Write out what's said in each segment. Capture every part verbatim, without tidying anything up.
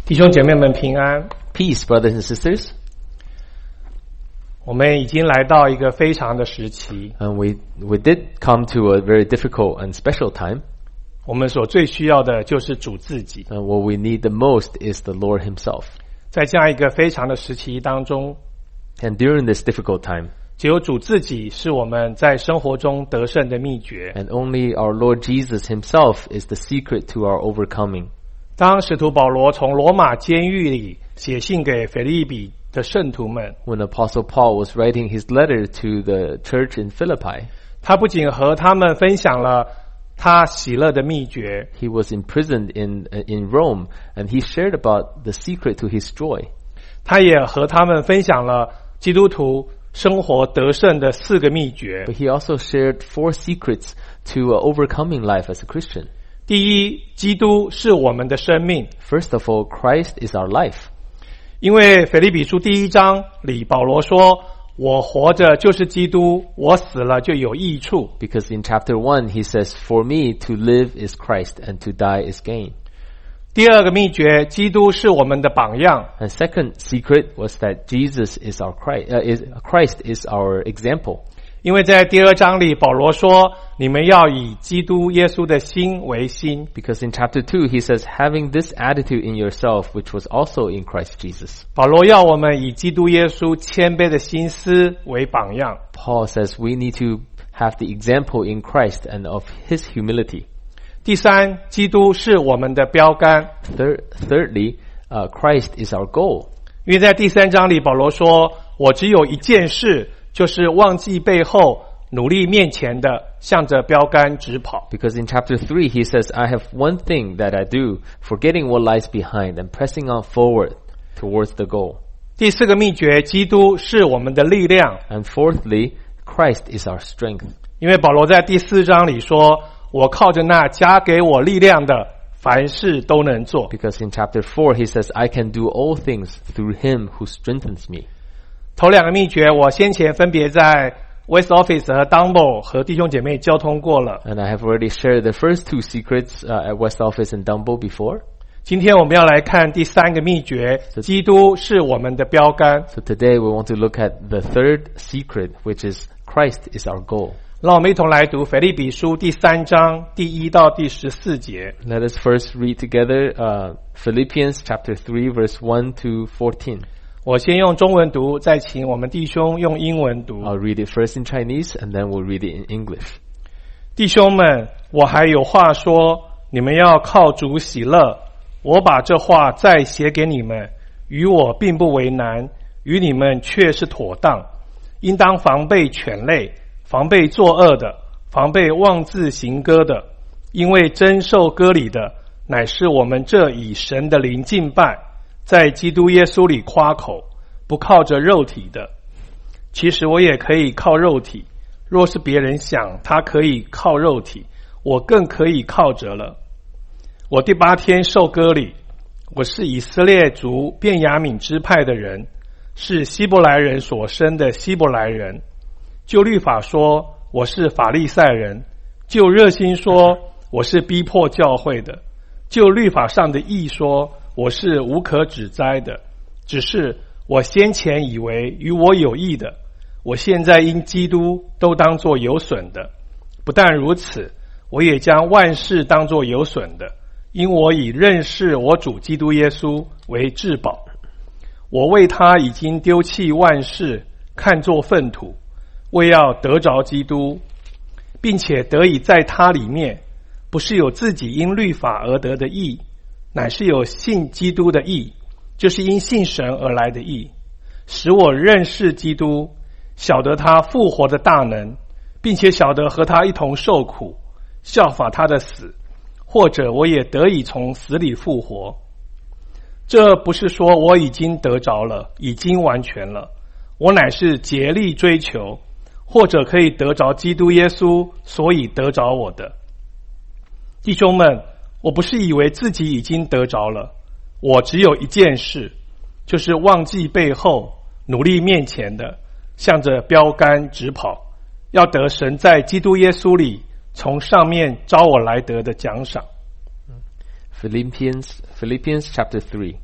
弟兄姐妹们平安。 Peace, brothers and sisters. 我们已经来到一个非常的时期， And we we did come to a very difficult and special time. 我们所最需要的就是主自己。 And what we need the most is the Lord Himself. 在这样一个非常的时期当中， And during this difficult time, 只有主自己是我们在生活中得胜的秘诀。 and only our Lord Jesus Himself is the secret to our overcoming. 当使徒保罗从罗马监狱里写信给腓立比的圣徒们， When Apostle Paul was writing his letter to the church in Philippi, 他不仅和他们分享了他喜乐的秘诀， he was imprisoned in in Rome, and he shared about the secret to his joy. 他也和他们分享了基督徒生活得胜的四个秘诀。 But he also shared four secrets to uh, overcoming life as a Christian. 第一，基督是我们的生命。 First of all, Christ is our life. 因为腓立比书第一章里保罗说，我活着就是基督，我死了就有益处。 Because in chapter one, he says, For me to live is Christ, and to die is gain. 第二个秘诀，基督是我们的榜样。 And second secret was that Jesus is our Christ, uh, is, Christ is our example. 因为在第二章里保罗说，你们要以基督耶稣的心为心。 Because in chapter two, he says, having this attitude in yourself, which was also in Christ Jesus. 保罗要我们以基督耶稣谦卑的心思为榜样。 Paul says we need to have the example in Christ and of his humility. 第三，基督是我们的标杆。 Third, thirdly, uh, Christ is our goal. 因为在第三章里保罗说，我只有一件事，就是忘记背后，努力面前的，向着标杆直跑。 Because in chapter three, he says, I have one thing that I do, forgetting what lies behind and pressing on forward towards the goal. 第四个秘诀，基督是我们的力量。 And fourthly, Christ is our strength. 因为保罗在第四章里说，我靠着那加给我力量的，凡事都能做。 Because in chapter four, he says, I can do all things through him who strengthens me. 头两个秘诀，我先前分别在 West Office 和 Dumbo 和弟兄姐妹交通过了。 And I have already shared the first two secrets uh, at West Office and Dumbo before. 今天我们要来看第三个秘诀，基督是我们的标杆。 So today we want to look at the third secret, which is Christ is our goal. 让我们一同来读腓立比书第三章第一到第十四节。 Let us first read together uh, Philippians chapter three, verse one to fourteen. 我先用中文读，再请我们弟兄用英文读。 I'll read it first in Chinese, and then we'll read it in English. 弟兄们，我还有话说，你们要靠主喜乐。我把这话再写给你们，与我并不为难，与你们却是妥当。应当防备犬类，防备作恶的，防备妄自行歌的，因为真受割礼的，乃是我们这以神的灵敬拜，在基督耶稣里夸口，不靠着肉体的。其实我也可以靠肉体，若是别人想他可以靠肉体，我更可以靠着了。我第八天受割礼，我是以色列族便雅悯支派的人，是希伯来人所生的希伯来人。就律法说，我是法利赛人；就热心说，我是逼迫教会的；就律法上的义说，我是无可指摘的。只是我先前以为与我有益的，我现在因基督都当作有损的。不但如此，我也将万事当作有损的，因我以认识我主基督耶稣为至宝。我为他已经丢弃万事，看作粪土，为要得着基督，并且得以在他里面，不是有自己因律法而得的义，乃是有信基督的义，就是因信神而来的义，使我认识基督，晓得他复活的大能，并且晓得和他一同受苦，效法他的死，或者我也得以从死里复活。这不是说我已经得着了，已经完全了，我乃是竭力追求，或者可以得着基督耶稣，所以得着我的。弟兄们，我不是以为自己已经得着了，我只有一件事，就是忘记背后，努力面前的，向着标杆直跑，要得神在基督耶稣里从上面招我来得的奖赏。 Philippians, Philippians chapter three.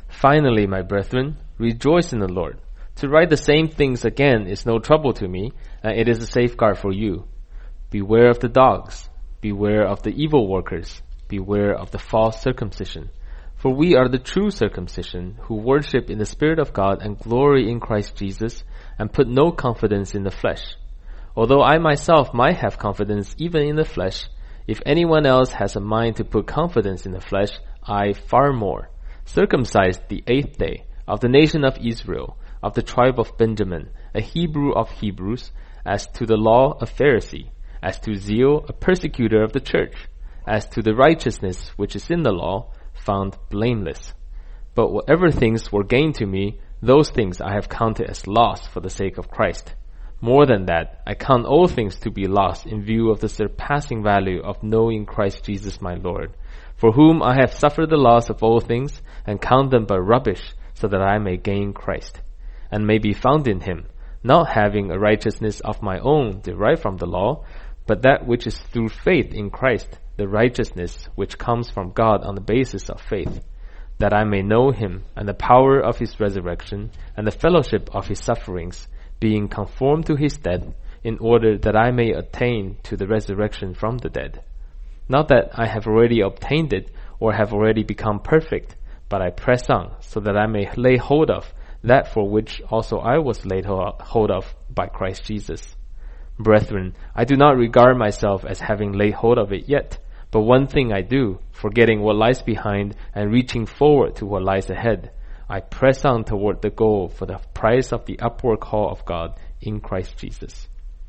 Finally, my brethren, rejoice in the Lord. To write the same things again is no trouble to me, and it is a safeguard for you. Beware of the dogs. Beware of the evil workers. Beware of the false circumcision. For we are the true circumcision, who worship in the Spirit of God and glory in Christ Jesus, and put no confidence in the flesh. Although I myself might have confidence even in the flesh, if anyone else has a mind to put confidence in the flesh, I far more. Circumcised the eighth day, of the nation of Israel, of the tribe of Benjamin, a Hebrew of Hebrews, as to the law a Pharisee, as to zeal a persecutor of the church, as to the righteousness which is in the law, found blameless. But whatever things were gained to me, those things I have counted as loss for the sake of Christ. More than that, I count all things to be lost in view of the surpassing value of knowing Christ Jesus my Lord, for whom I have suffered the loss of all things, and count them but rubbish, so that I may gain Christ, and may be found in him, not having a righteousness of my own derived from the law, but that which is through faith in Christ, the righteousness which comes from God on the basis of faith, that I may know him, and the power of his resurrection, and the fellowship of his sufferings, being conformed to his death, in order that I may attain to the resurrection from the dead. Not that I have already obtained it, or have already become perfect, but I press on, so that I may lay hold of that for which also I was laid hold of by Christ Jesus. Brethren, I do not regard myself as having laid hold of it yet, but one thing I do, forgetting what lies behind and reaching forward to what lies ahead, I press on toward the goal for the prize of the upward call of God in Christ Jesus.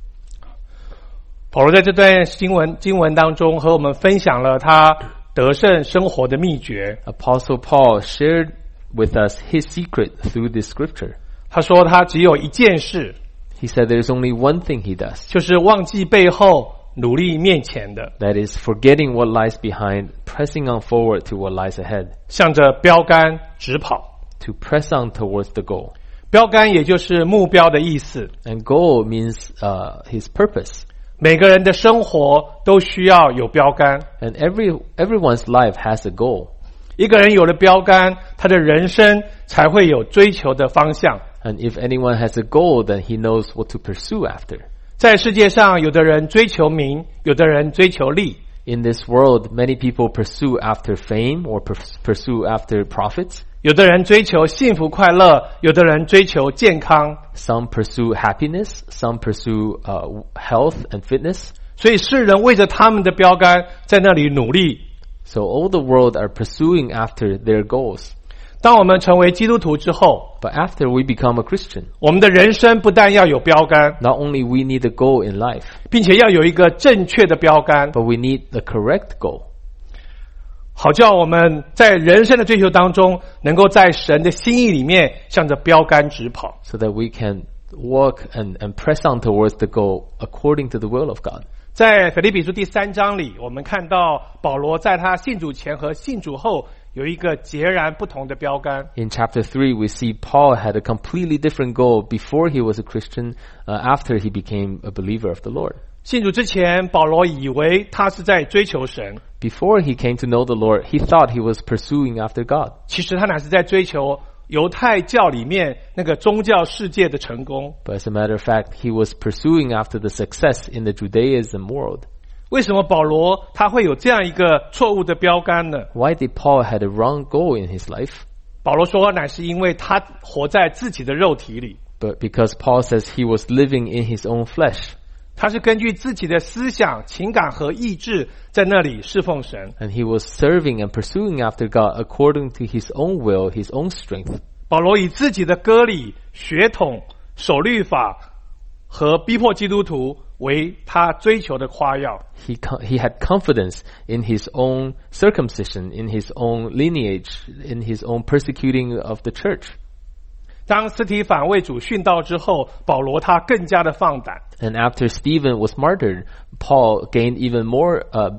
保罗在这段经文经文当中和我们分享了他得胜生活的秘诀。 Apostle Paul shared with us his secret through this scripture. 他说他只有一件事， He said there is only one thing he does, 就是忘记背后，努力面前的， that is forgetting what lies behind, pressing on forward to what lies ahead, 向着标杆直跑。 to press on towards the goal. 标杆也就是目标的意思。 And goal means uh, his purpose. 每个人的生活都需要有标杆。 And every everyone's life has a goal. 一个人有了标杆，他的人生才会有追求的方向。 And if anyone has a goal, then he knows what to pursue after. 在世界上，有的人追求名，有的人追求利。 In this world, many people pursue after fame or pers- pursue after profits. 有的人追求幸福快乐，有的人追求健康。 Some pursue happiness, some pursue uh, health and fitness. 所以世人为着他们的标杆在那里努力。 So all the world are pursuing after their goals. 当我们成为基督徒之后， But after we become a Christian, 我们的人生不但要有标杆， not only we need a goal in life, 并且要有一个正确的标杆， but we need the correct goal, 好叫我们在人生的追求当中，能够在神的心意里面向着标杆直跑。 so that we can walk and, and press on towards the goal according to the will of God. 在腓立比书第三章里，我们看到保罗在他信主前和信主后有一个截然不同的标杆。 In chapter three, we see Paul had a completely different goal before he was a Christian, uh, after he became a believer of the Lord. 信主之前，保罗以为他是在追求神， Before he came to know the Lord, he thought he was pursuing after God. 其实他乃是在追求犹太教里面那个宗教世界的成功。 But as a matter of fact, he was pursuing after the success in the Judaism world. 为什么保罗他会有这样一个错误的标杆呢？ Why did Paul had a wrong goal in his life? 保罗说，乃是因为他活在自己的肉体里， But because Paul says he was living in his own flesh, 他是根据自己的思想、情感和意志在那里侍奉神。 and he was serving and pursuing after God according to his own will, his own strength. 保罗以自己的割礼、血统、守律法和逼迫基督徒为他追求的夸耀。 He he had confidence in his own circumcision, in his own lineage, in his own persecuting of the church. 当斯提反为主殉道之后，保罗他更加的放胆。 And after Stephen was martyred, Paul gained even more uh,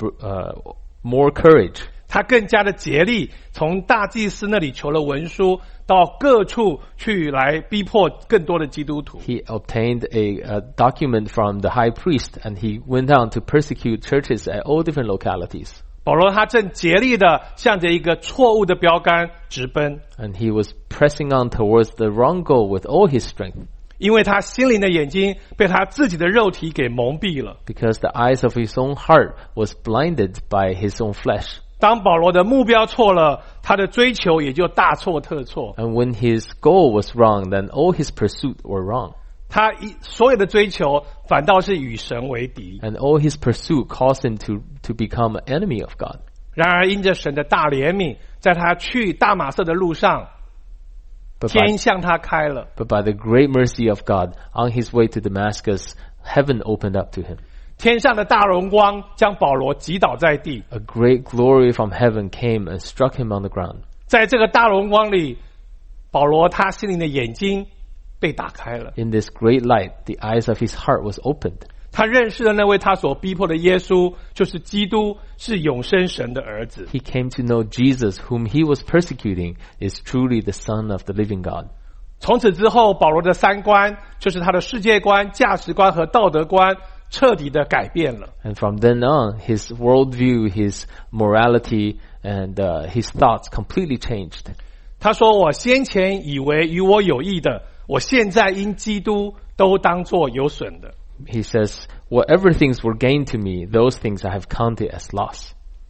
uh, more courage. 他更加的竭力，从大祭司那里求了文书，到各处去来逼迫更多的基督徒。 He obtained a, a document from the high priest, and he went down to persecute churches at all different localities. 保罗他正竭力的向着一个错误的标杆直奔， And he was pressing on towards the wrong goal with all his strength. 因为他心灵的眼睛被他自己的肉体给蒙蔽了。 Because the eyes of his own heart was blinded by his own flesh. 当保罗的目标错了，他的追求也就大错特错。 And when his goal was wrong, then all his pursuit were wrong. 他一所有的追求反倒是与神为敌。 And all his pursuit caused him to, to become an enemy of God. 然而因着神的大怜悯，在他去大马色的路上， But 天 by, 向他开了。 but by the great mercy of God, on his way to Damascus, heaven opened up to him. 天上的大荣光将保罗击倒在地。 A great glory from heaven came and struck him on the ground. 在这个大荣光里，保罗他心灵的眼睛被打开了。 In this great light, the eyes of his heart was opened. 他认识了那位他所逼迫的耶稣，就是基督，是永生神的儿子。 He came to know Jesus, whom he was persecuting, is truly the Son of the living God. 从此之后，保罗的三观，就是他的世界观、价值观和道德观，彻底的改变了。 And from then on, his worldview, his morality, and uh, his thoughts completely changed. 他说：“我先前以为与我有益的，我现在因基督都当作有损的。” He says, whatever things were gained to me, those things I have counted as loss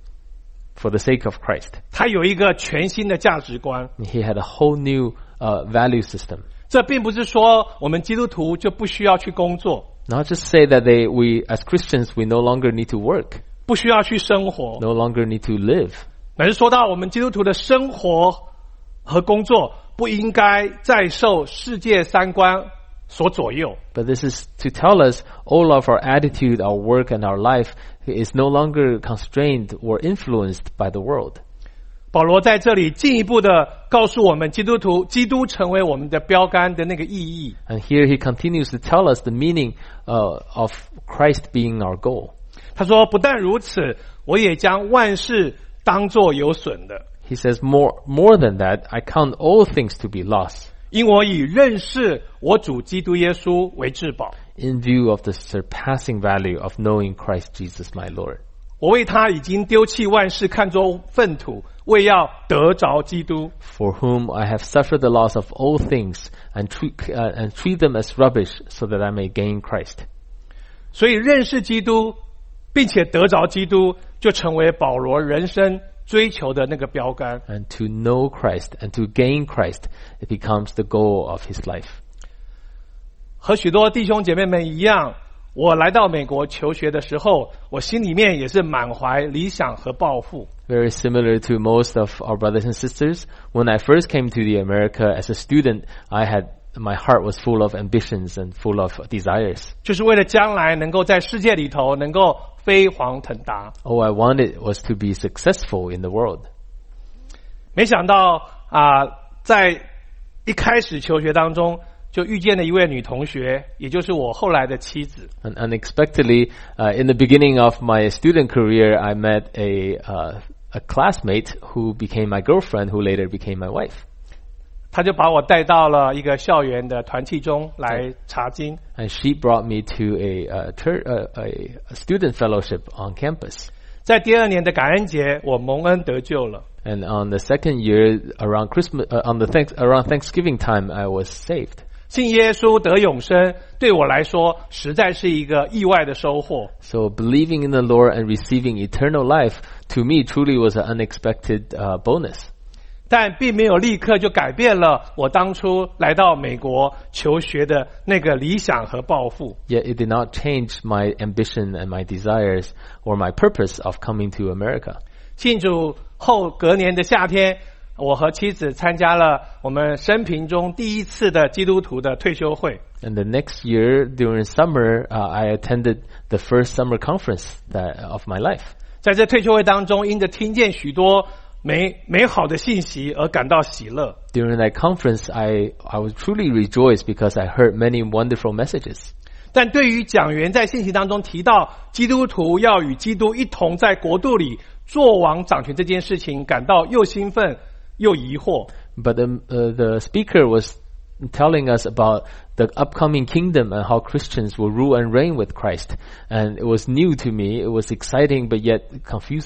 for the sake of Christ. 他有一个全新的价值观。 He had a whole new uh, value system. 这并不是说我们基督徒就不需要去工作， Not just say that they, we, as Christians, we no longer need to work, 不需要去生活， no longer need to live. 乃是说到我们基督徒的生活和工作不应该再受世界三观所左右。 But this is to tell us all of our attitude, our work, and our life is no longer constrained or influenced by the world. 保罗在这里进一步的告诉我们，基督徒基督成为我们的标杆的那个意义。 And here he continues to tell us the meaning uh, of Christ being our goal. 他说：“不但如此，我也将万事当作有损的， He says, more, more than that, I count all things to be loss, 因我以认识我主基督耶稣为至宝。 in view of the surpassing value of knowing Christ Jesus my Lord. 我为他已经丢弃万事，看作粪土，为要得着基督。 For whom I have suffered the loss of all things, and treat, uh, and treat them as rubbish, so that I may gain Christ. ” 所以认识基督，并且得着基督，就成为保罗人生追求的那个标杆。 And to know Christ and to gain Christ, it becomes the goal of his life. 和许多弟兄姐妹们一样，我来到美国求学的时候，我心里面也是满怀理想和抱负。 Very similar to most of our brothers and sisters, when I first came to the America as a student, I had my heart was full of ambitions and full of desires. 就是为了将来能够在世界里头能够飞黄腾达。 All I wanted was to be successful in the world. 没想到啊、在一开始求学当中，就遇见了一位女同学，也就是我后来的妻子。 And unexpectedly, uh, in the beginning of my student career, I met a uh, a classmate who became my girlfriend, who later became my wife. 她就把我带到了一个校园的团契中来查经。 And she brought me to a, uh, tur- uh, a, a student fellowship on campus. 在第二年的感恩节，我蒙恩得救了。 And on the second year, around Christmas, uh, on the thanks, around Thanksgiving time, I was saved. 信耶稣得永生，对我来说实在是一个意外的收获。 So believing in the Lord and receiving eternal life, to me, truly was an unexpected uh, bonus. 但并没有立刻就改变了我当初来到美国求学的那个理想和抱负。 Yet it did not change my ambition and my desires or my purpose of coming to America. 信主后隔年的夏天，我和妻子参加了我们生平中第一次的基督徒的退休会。 And the next year, during summer, uh, I attended the first summer conference that, of my life. 在这退休会当中，因着听见许多美美好的信息而感到喜乐。 During that conference, I, I was truly rejoiced because I heard many wonderful messages. 但对于讲员在信息当中提到基督徒要与基督一同在国度里作王掌权这件事情，感到又兴奋又疑惑。 But the, uh, the speaker was telling us about the upcoming kingdom and how Christians will rule and reign with Christ. And it was new to me. It was exciting, but yet confusing.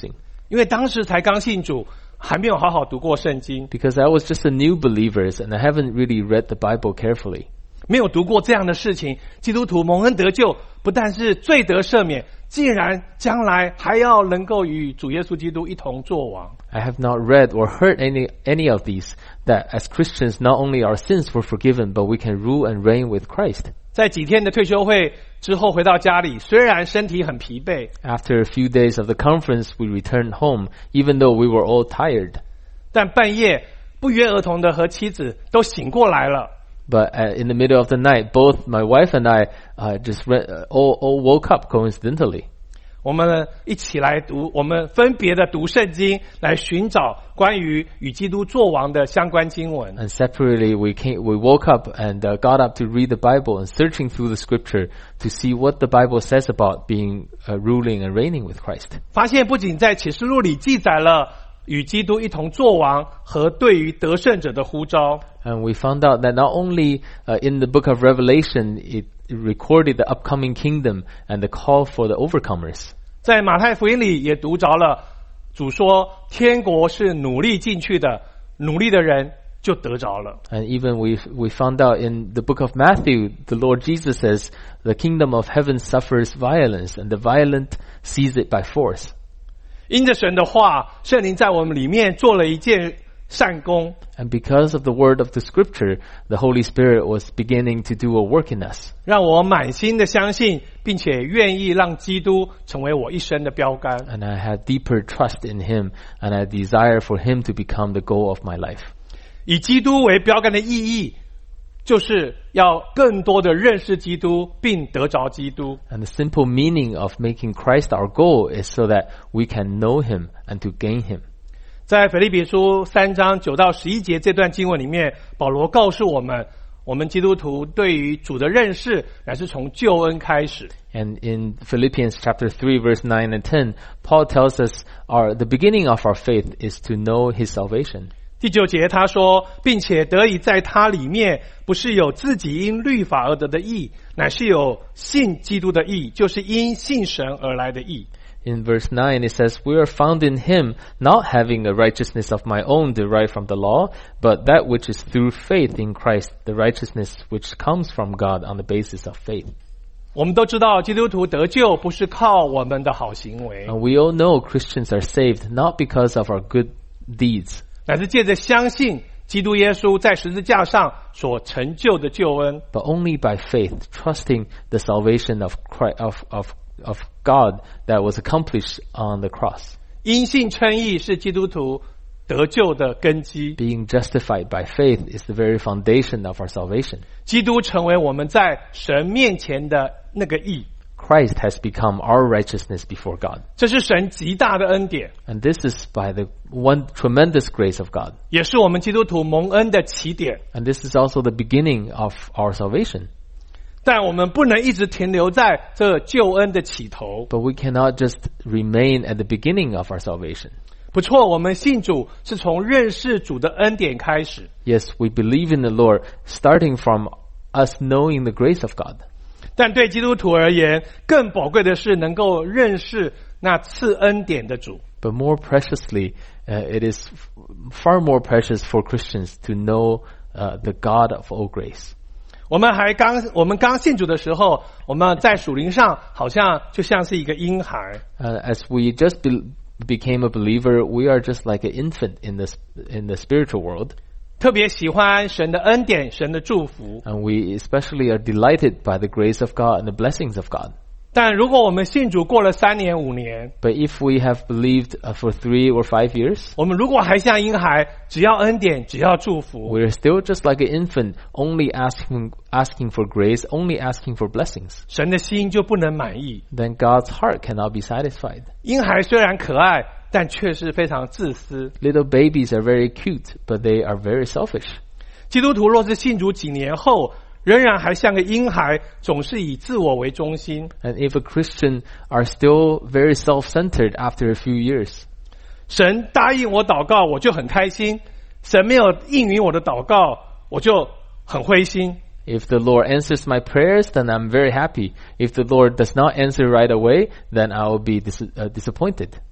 因为当时才刚信主，还没有好好读过圣经， Because I was just a new believer and I haven't really read the Bible carefully. 没有读过这样的事情。基督徒蒙恩得救，不但是罪得赦免，竟然将来还要能够与主耶稣基督一同作王。 I have not read or heard any any of these, that as Christians not only our sins were forgiven, but we can rule and reign with Christ. 在几天的退休会之后回到家里，虽然身体很疲惫， After a few days of the conference, we returned home, even though we were all tired. 但半夜不约而同的和妻子都醒过来了。 But uh, in the middle of the night, both my wife and I uh, just re- uh, all, all woke up coincidentally. 我们一起来读，我们分别的读圣经，来寻找关于与基督作王的相关经文。 And separately, we came, we woke up and uh, got up to read the Bible and searching through the Scripture to see what the Bible says about being uh, ruling and reigning with Christ. 发现不仅在启示录里记载了与基督一同作王和对于得胜者的呼召， And we found out that not only uh, in the book of Revelation it recorded the upcoming kingdom and the call for the overcomers. 在马太福音里也读着了，主说天国是努力进去的，努力的人就得着了。 And even we we found out in the book of Matthew, the Lord Jesus says, the kingdom of heaven suffers violence, and the violent seize it by force. 因着神的话，圣灵在我们里面做了一件善功， And because of the word of the scripture, the Holy Spirit was beginning to do a work in us. 让我满心的相信，并且愿意让基督成为我一生的标杆。 And I had deeper trust in Him, and I desire for Him to become the goal of my life. 以基督为标杆的意义，就是要更多的认识基督，并得着基督。 And the simple meaning of making Christ our goal is so that we can know Him and to gain Him. 在腓立比书三章九到十一节这段经文里面，保罗告诉我们，我们基督徒对于主的认识乃是从救恩开始。 And in Philippians chapter three, verse nine and ten, Paul tells us our, the beginning of our faith is to know His salvation. 第九节他说，并且得以在他里面，不是有自己因律法而得的义，乃是有信基督的义，就是因信神而来的义。 In verse nine, it says, we are found in Him, not having a righteousness of my own derived from the law, but that which is through faith in Christ, the righteousness which comes from God on the basis of faith. 我们都知道，基督徒得救不是靠我们的好行为， And we all know Christians are saved not because of our good deeds, 乃是借着相信基督耶稣在十字架上所成就的救恩。 but only by faith, trusting the salvation of Christ, of, of, of God that was accomplished on the cross. 因信称义是基督徒得救的根基， Being justified by faith is the very foundation of our salvation. 基督成为我们在神面前的那个义， Christ has become our righteousness before God. 这是神极大的恩典， And this is by the one tremendous grace of God. 也是我们基督徒蒙恩的起点。 And this is also the beginning of our salvation. 但我们不能一直停留在这救恩的起头。 But we cannot just remain at the beginning of our salvation. 不错，我们信主是从认识主的恩典开始， Yes, we believe in the Lord, starting from us knowing the grace of God. 但对基督徒而言，更宝贵的是能够认识那赐恩典的主。 But more preciously, uh, it is f- far more precious for Christians to know uh, the God of all grace. 我们还刚我们刚信主的时候，我们在属灵上好像就像是一个婴孩。 Uh, as we just be- became a believer, we are just like an infant in the sp- in the spiritual world, 特别喜欢神的恩典、神的祝福。 and we especially are delighted by the grace of God and the blessings of God. 但如果我们信主过了三年、五年， But if we have believed uh, for three or five years, 我们如果还像婴孩，只要恩典，只要祝福， we're still just like an infant, only asking asking for grace, only asking for blessings. 神的心就不能满意。 Then God's heart cannot be satisfied. 婴孩虽然可爱，但却是非常自私。 Little babies are very cute, but they are very selfish. 基督徒若是信主几年后，仍然还像个婴孩，总是以自我为中心。 And if a Christian are still very self-centered after a few years, 神答应我祷告，我就很开心；神没有应允我的祷告，我就很灰心。 if the Lord answers my prayers, then I'm very happy. If the Lord does not answer right away, then I will be dis- uh, disappointed.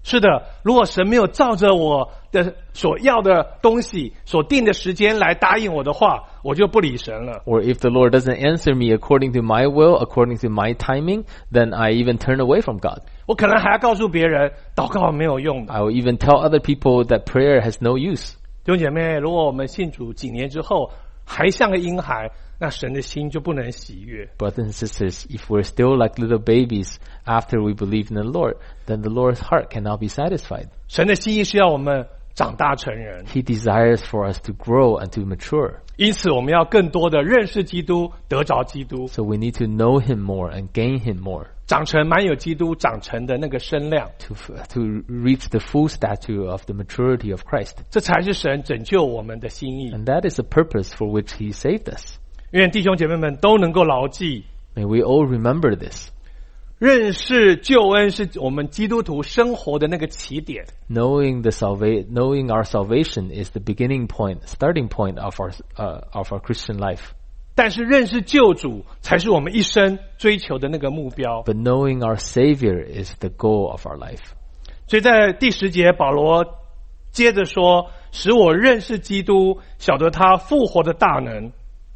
是的，如果神没有照着我的所要的东西、所定的时间来答应我的话，我就不理神了。 Or if the Lord doesn't answer me according to my will, according to my timing, then I even turn away from God. 我可能还要告诉别人，祷告没有用的。 I will even tell other people that prayer has no use. 弟兄姐妹，如果我们信主几年之后还像个婴孩，那神的心就不能喜悦。 Brothers and sisters, if we're still like little babies after we believe in the Lord, then the Lord's heart cannot be satisfied. 神的心意是要我们长大成人， He desires for us to grow and to mature. 因此我们要更多的认识基督，得着基督， So we need to know Him more and gain Him more 长成满有基督长成的那个身量， to, to reach the full stature of the maturity of Christ. 这才是神拯救我们的心意。 And that is the purpose for which He saved us. 愿弟兄姐妹们都能够牢记， May we all remember this. 认识救恩是我们基督徒生活的那个起点。 Knowing the salva- knowing our salvation is the beginning point, starting point of our uh, of our Christian life. 但是认识救主才是我们一生追求的那个目标。 But knowing our Savior is the goal of our life. 所以在第十节，保罗接着说：“使我认识基督，晓得他复活的大能。”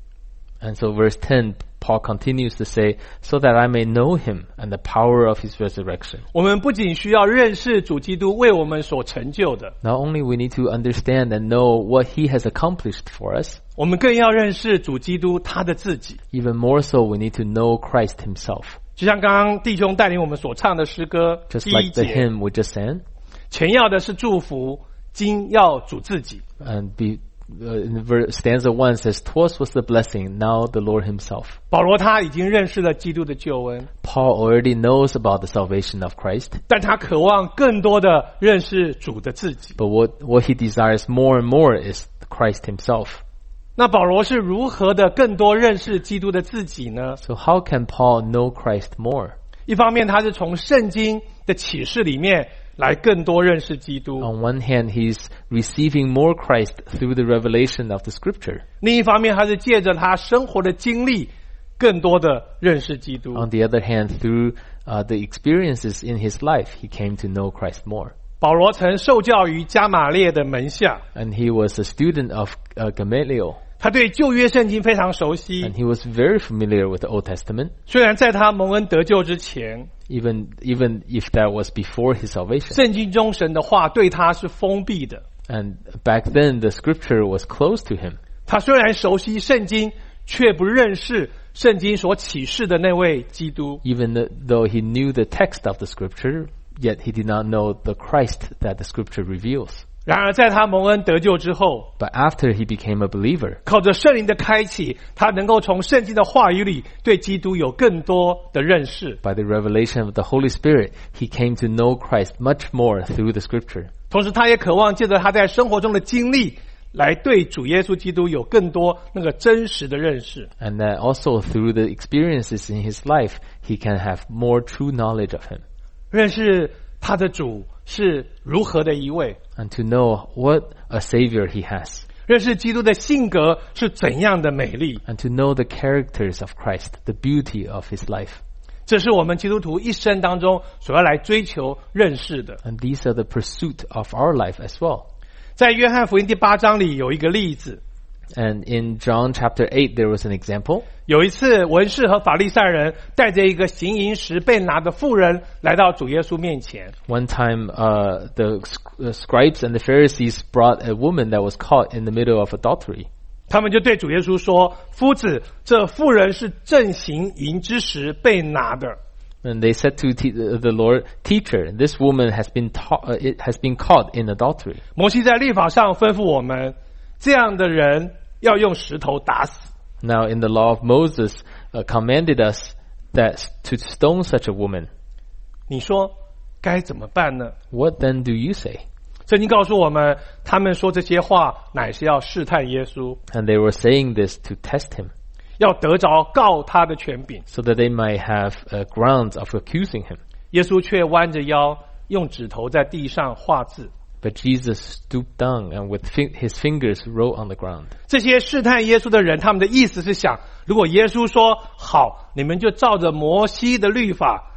And so verse ten, Paul continues to say, so that I may know Him and the power of His resurrection. 我们不仅需要认识主基督为我们所成就的， Not only we need to understand and know what He has accomplished for us, 我们更要认识主基督他的自己。 even more so we need to know Christ Himself. 就像刚刚弟兄带领我们所唱的诗歌 Just 第一 like the 节， hymn we just sang, 前要的是祝福，今要主自己。 and be, uh, in verse, stanza one says, "'Twas was the blessing, now the Lord Himself." 保罗他已经认识了基督的救恩， Paul already knows about the salvation of Christ, 但他渴望更多的认识主的自己。 but what, what he desires more and more is Christ Himself. 那保罗是如何的更多认识基督的自己呢？ So how can Paul know Christ more? 一方面他是从圣经的启示里面来更多认识基督， On one hand, he's receiving more Christ through the revelation of the Scripture. 另一方面他是借着他生活的经历更多的认识基督。 On the other hand, through uh, the experiences in his life, he came to know Christ more. 保罗曾受教于加玛列的门下， And he was a student of uh, Gamaliel, 他对旧约圣经非常熟悉 and。he was very familiar with the Old Testament, 虽然在他蒙恩得救之前， even even if that was before his salvation. 圣经中神的话对他是封闭的。 And back then, the Scripture was closed to him. 他虽然熟悉圣经，却不认识圣经所启示的那位基督。 Even though he knew the text of the Scripture, yet he did not know the Christ that the Scripture reveals. 然而在他蒙恩得救之后， But after he became a believer, 靠着圣灵的开启，他能够从圣经的话语里对基督有更多的认识。 by the revelation of the Holy Spirit, he came to know Christ much more through the Scripture. 同时他也渴望借着他在生活中的经历来对主耶稣基督有更多那个真实的认识。 And that also through the experiences in his life, he can have more true knowledge of him. 认识他的主是如何的一位， And to know what a Savior he has. 认识基督的性格是怎样的美丽。 And to know the characters of Christ, the beauty of his life. 这是我们基督徒一生当中所要来追求认识的。 And these are the pursuit of our life as well. 在约翰福音第八章里有一个例子， And in John chapter eight, there was an example. 有一次文士和法利赛人带着一个行淫时被拿的妇人来到主耶稣面前， One time, uh, the sc- uh, scribes and the Pharisees brought a woman that was caught in the middle of adultery. 他们就对主耶稣说：“夫子，这妇人是正行淫之时被拿的。” And they said to te- the Lord, "Teacher, this woman has been taught, uh, it has been caught in adultery." 摩西在律法上吩咐我们，这样的人要用石头打死。 Now, in the law of Moses, uh, commanded us that to stone such a woman. 你说该怎么办呢？ What then do you say? 圣经告诉我们，他们说这些话乃是要试探耶稣， And they were saying this to test him, 要得着告他的权柄。 so that they might have uh, grounds of accusing him. 耶稣却弯着腰，用指头在地上画字。 But Jesus stooped down and with fi- his fingers wrote on the ground. 这些试探耶稣的人，他们的意思是想，如果耶稣说好，你们就照着摩西的律法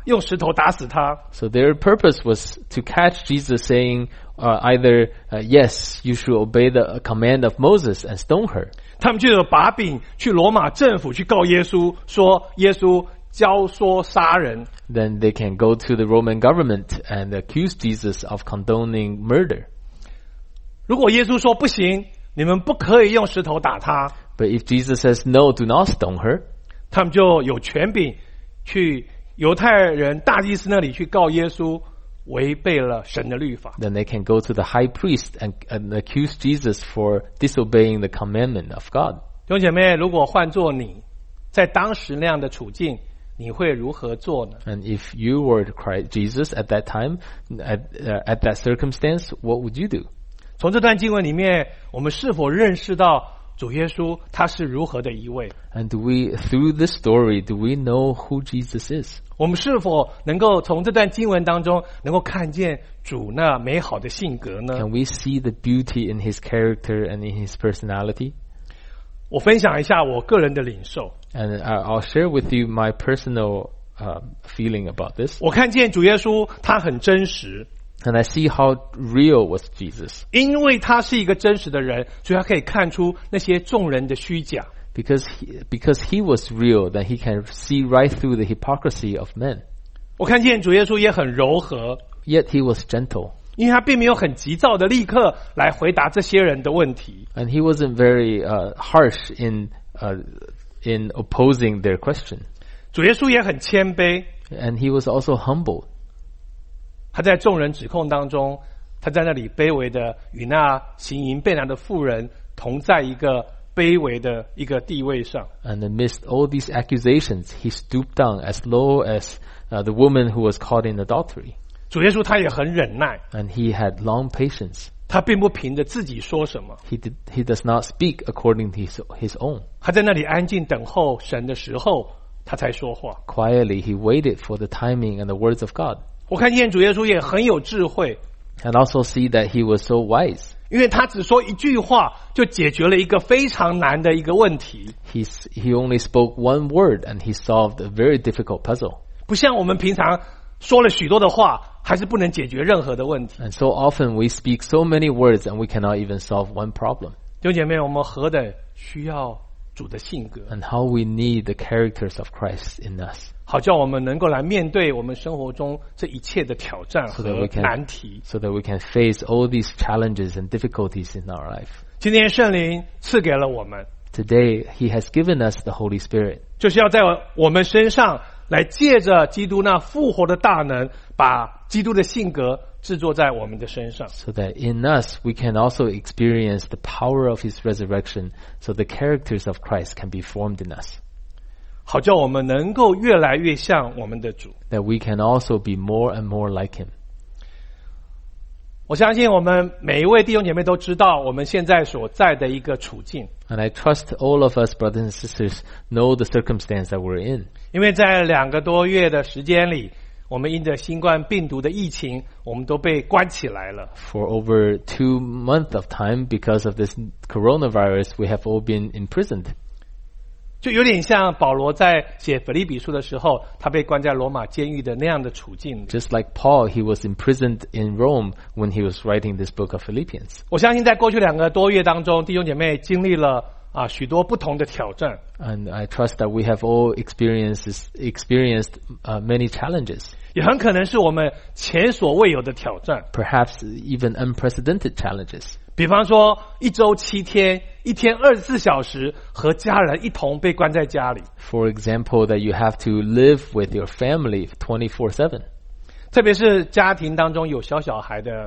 用石头打死他。 So their purpose was to catch Jesus saying uh, either, uh, yes, you should obey the command of Moses and stone her. 他们就有把柄去罗马政府去告耶稣，说耶稣教唆杀人。 Then they can go to the Roman government and accuse Jesus of condoning murder. 如果耶稣说不行，你们不可以用石头打他， But if Jesus says, no, do not stone her, 他们就有权柄去犹太人大祭司那里去告耶稣违背了神的律法。 then they can go to the high priest and, and accuse Jesus for disobeying the commandment of God. 弟兄姐妹，如果换作你，在当时那样的处境，你会如何做呢？ And if you were Christ, Jesus at that time, at, uh, at that circumstance, what would you do? 从这段经文里面，我们是否认识到主耶稣他是如何的一位？ And do we, through this story, do we know who Jesus is? 我们是否能够从这段经文当中能够看见主那美好的性格呢？ Can we see the beauty in his character and in his personality? 我分享一下我个人的领受。 And I- I'll share with you my personal uh, feeling about this. 我看见主耶稣他很真实， And I see how real was Jesus. 因为他是一个真实的人，所以他可以看出那些众人的虚假。 Because he, because he was real, then he can see right through the hypocrisy of men. 我看见主耶稣也很柔和， Yet he was gentle. 因为他并没有很急躁的立刻来回答这些人的问题。 And he wasn't very uh, harsh in, uh, in opposing their question. 主耶稣也很谦卑， And he was also humble. 他在众人指控当中，他在那里卑微的与那行淫悖难的妇人同在一个卑微的一个地位上。 And amidst all these accusations, he stooped down as low as uh, the woman who was caught in adultery. 主耶稣他也很忍耐， And he had long patience. 他并不凭着自己说什么， He, did, he does not speak according to his, his own. 他在那里安静等候神的时候，他才说话。 Quietly, he waited for the timing and the words of God. 我看见主耶稣也很有智慧， And also see that he was so wise. 因为他只说一句话就解决了一个非常难的一个问题， He's, he only spoke one word and he solved a very difficult puzzle. 不像我们平常说了许多的话，还是不能解决任何的问题。 And so often we speak so many words and we cannot even solve one problem. 弟兄姐妹，我们何等需要主的性格， And how we need the characters of Christ in us. 好叫我们能够来面对我们生活中这一切的挑战 So 和 that we can, 难题。 so that we can face all these challenges and difficulties in our life. 今天圣灵赐给了我们， Today, he has given us the Holy Spirit. 就是要在我们身上来借着基督那复活的大能，把基督的性格制作在我们的身上。 So that in us, we can also experience the power of his resurrection, so the characters of Christ can be formed in us. 好叫我们能够越来越像我们的主。 That we can also be more and more like him. 我相信我们每一位弟兄姐妹都知道我们现在所在的一个处境， And I trust all of us, brothers and sisters, know the circumstance that we're in. 因为在两个多月的时间里，我们因着新冠病毒的疫情，我们都被关起来了。 For over two months of time, because of this coronavirus, we have all been imprisoned. 就有点像保罗在写腓立比书的时候，他被关在罗马监狱的那样的处境。 Just like Paul, he was imprisoned in Rome when he was writing this book of Philippians. 我相信在过去两个多月当中，弟兄姐妹经历了啊许多不同的挑战， And I trust that we have all experienced, experienced uh, many challenges, 也很可能是我们前所未有的挑战。 perhaps even unprecedented challenges. 比方说，一周七天，一天二十四小时，和家人一同被关在家里。 For example, that you have to live with your family twenty-four seven, 特别是家庭当中有小小孩的，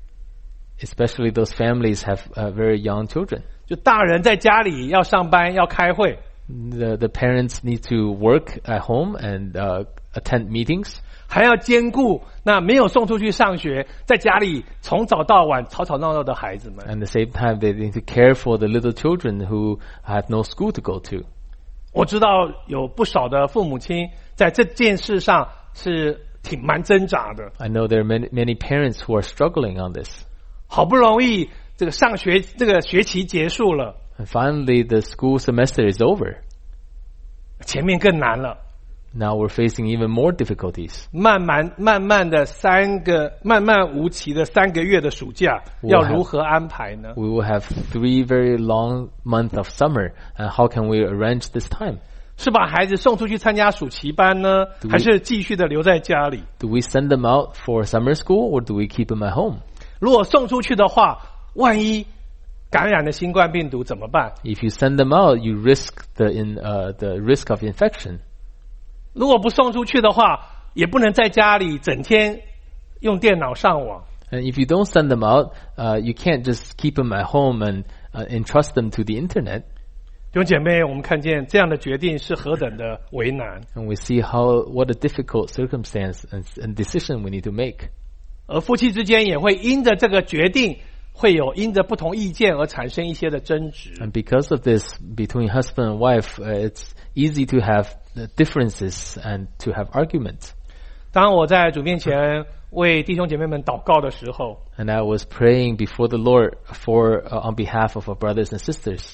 especially those families have uh, very young children. 就大人在家里要上班要开会， The, the parents need to work at home and uh, attend meetings. 还要兼顾那没有送出去上学，在家里从早到晚吵吵闹闹的孩子们。 At the same time, they need to care for the little children who have no school to go to. 我知道有不少的父母亲在这件事上是挺蛮挣扎的。 I know there are many, many parents who are struggling on this. 好不容易这个上学这个学期结束了， And finally, the school semester is over. 前面更难了。 Now we're facing even more difficulties. 慢慢慢慢的三个漫漫无期的三个月的暑假， 我要如何安排呢？ We will have three very long months of summer. And how can we arrange this time? 是把孩子送出去参加暑期班呢， we- 还是继续的留在家里？ Do we send them out for summer school or do we keep them at home? 如果送出去的话，万一感染了新冠病毒怎么办？ If you send them out, you risk the in uh, the risk of infection. 如果不送出去的话，也不能在家里整天用电脑上网。 And if you don't send them out, uh, you can't just keep them at home and uh, entrust them to the internet. 弟兄姐妹，我们看见这样的决定是何等的为难， And we see how what a difficult circumstance and, and decision we need to make. 而夫妻之间也会因着这个决定，会有因着不同意见而产生一些的争执。 And because of this, between husband and wife, uh, it's easy to have uh, differences and to have arguments. 当我在主面前为弟兄姐妹们祷告的时候， And I was praying before the Lord for uh, on behalf of our brothers and sisters.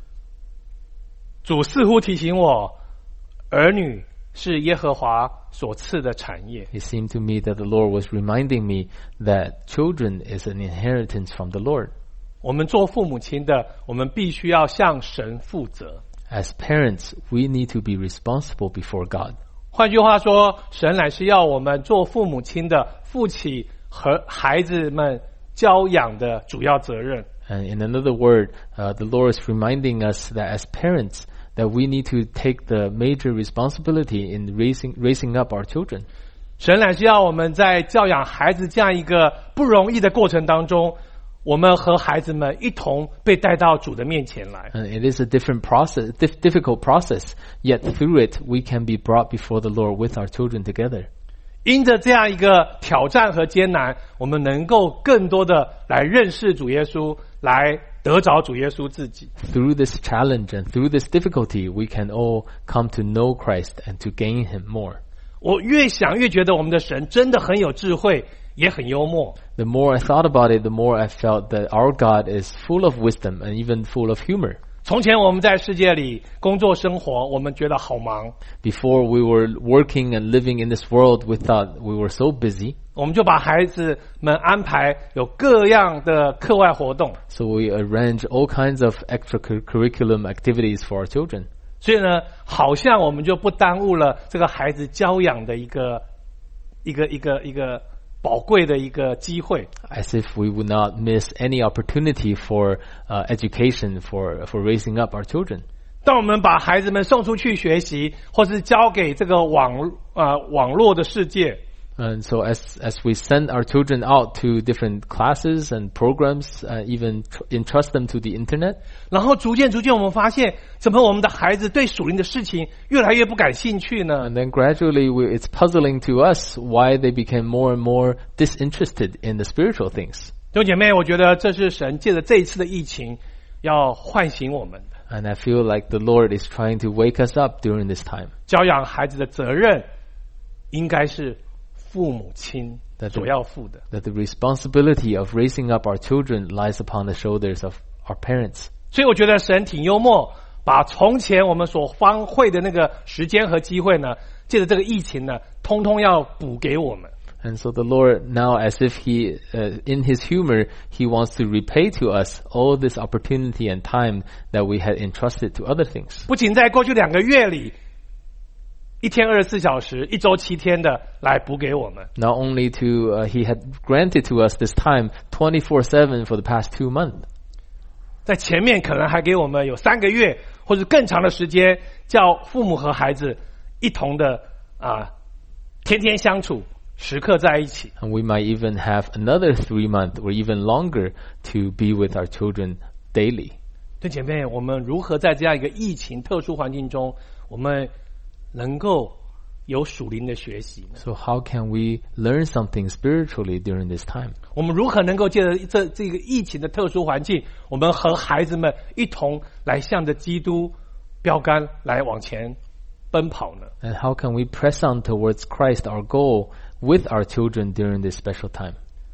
主似乎提醒我，儿女是耶和华所赐的产业。 It seemed to me that the Lord was reminding me that children is an inheritance from the Lord. 我们做父母亲的，我们必须要向神负责。 As parents, we need to be responsible before God. 换句话说，神乃是要我们做父母亲的负起和孩子们教养的主要责任。 And in another word, uh, the Lord is reminding us that as parents, that we need to take the major responsibility in raising raising up our children. 神乃是要我们在教养孩子这样一个不容易的过程当中，我们和孩子们一同被带到主的面前来。 And it is a different process, dif- difficult process. Yet through it, we can be brought before the Lord with our children together. 因着这样一个挑战和艰难，我们能够更多的来认识主耶稣，来得着主耶稣自己。 Through this challenge and through this difficulty, we can all come to know Christ and to gain Him more. 我越想越觉得我们的神真的很有智慧，也很幽默。 The more I thought about it, the more I felt that our God is full of wisdom and even full of humor. 从前我们在世界里工作生活，我们觉得好忙， Before we were working and living in this world, we thought we were so busy. 我们就把孩子们安排有各样的课外活动， So we arrange all kinds of extracurriculum activities for our children. 所以呢，好像我们就不耽误了这个孩子教养的一个一个一个一个宝贵的一个机会。 As if we would not miss any opportunity for uh, education, for, for raising up our children. 当我们把孩子们送出去学习，或是交给这个网呃网络的世界， And so as, as we send our children out to different classes and programs, uh, even tr- entrust them to the internet, 然后逐渐逐渐我们发现，怎么我们的孩子对属灵的事情越来越不感兴趣呢？ and then gradually we, it's puzzling to us why they became more and more disinterested in the spiritual things. 弟兄姐妹，我觉得这是神借着这一次的疫情，要唤醒我们的 And I feel like the Lord is trying to wake us up during this time. 教养孩子的责任，应该是父母亲所要负的。 That the responsibility of raising up our children lies upon the shoulders of our parents. 所以我觉得神挺幽默，把从前我们所荒废的那个时间和机会呢，借着这个疫情呢，通通要补给我们。 And so the Lord now, as if He, uh, in His humor, He wants to repay to us all this opportunity and time that we had entrusted to other things. 不仅在过去两个月里，一天二十四小时，一周七天的来补给我们。 Not only to, uh, He had granted to us this time twenty-four seven for the past two months. 在前面可能还给我们有三个月或者更长的时间，叫父母和孩子一同的啊，天天相处，时刻在一起。 And we might even have another three months or even longer to be with our children daily. 对姐妹，我们如何在这样一个疫情特殊环境中，我们能够有属灵的学习呢？ So how can we learn something spiritually during this time? 我们如何能够借着这这个疫情的特殊环境，我们和孩子们一同来向着基督标杆来往前奔跑呢？ And how can we press on towards Christ, our goal, with our children during this special time?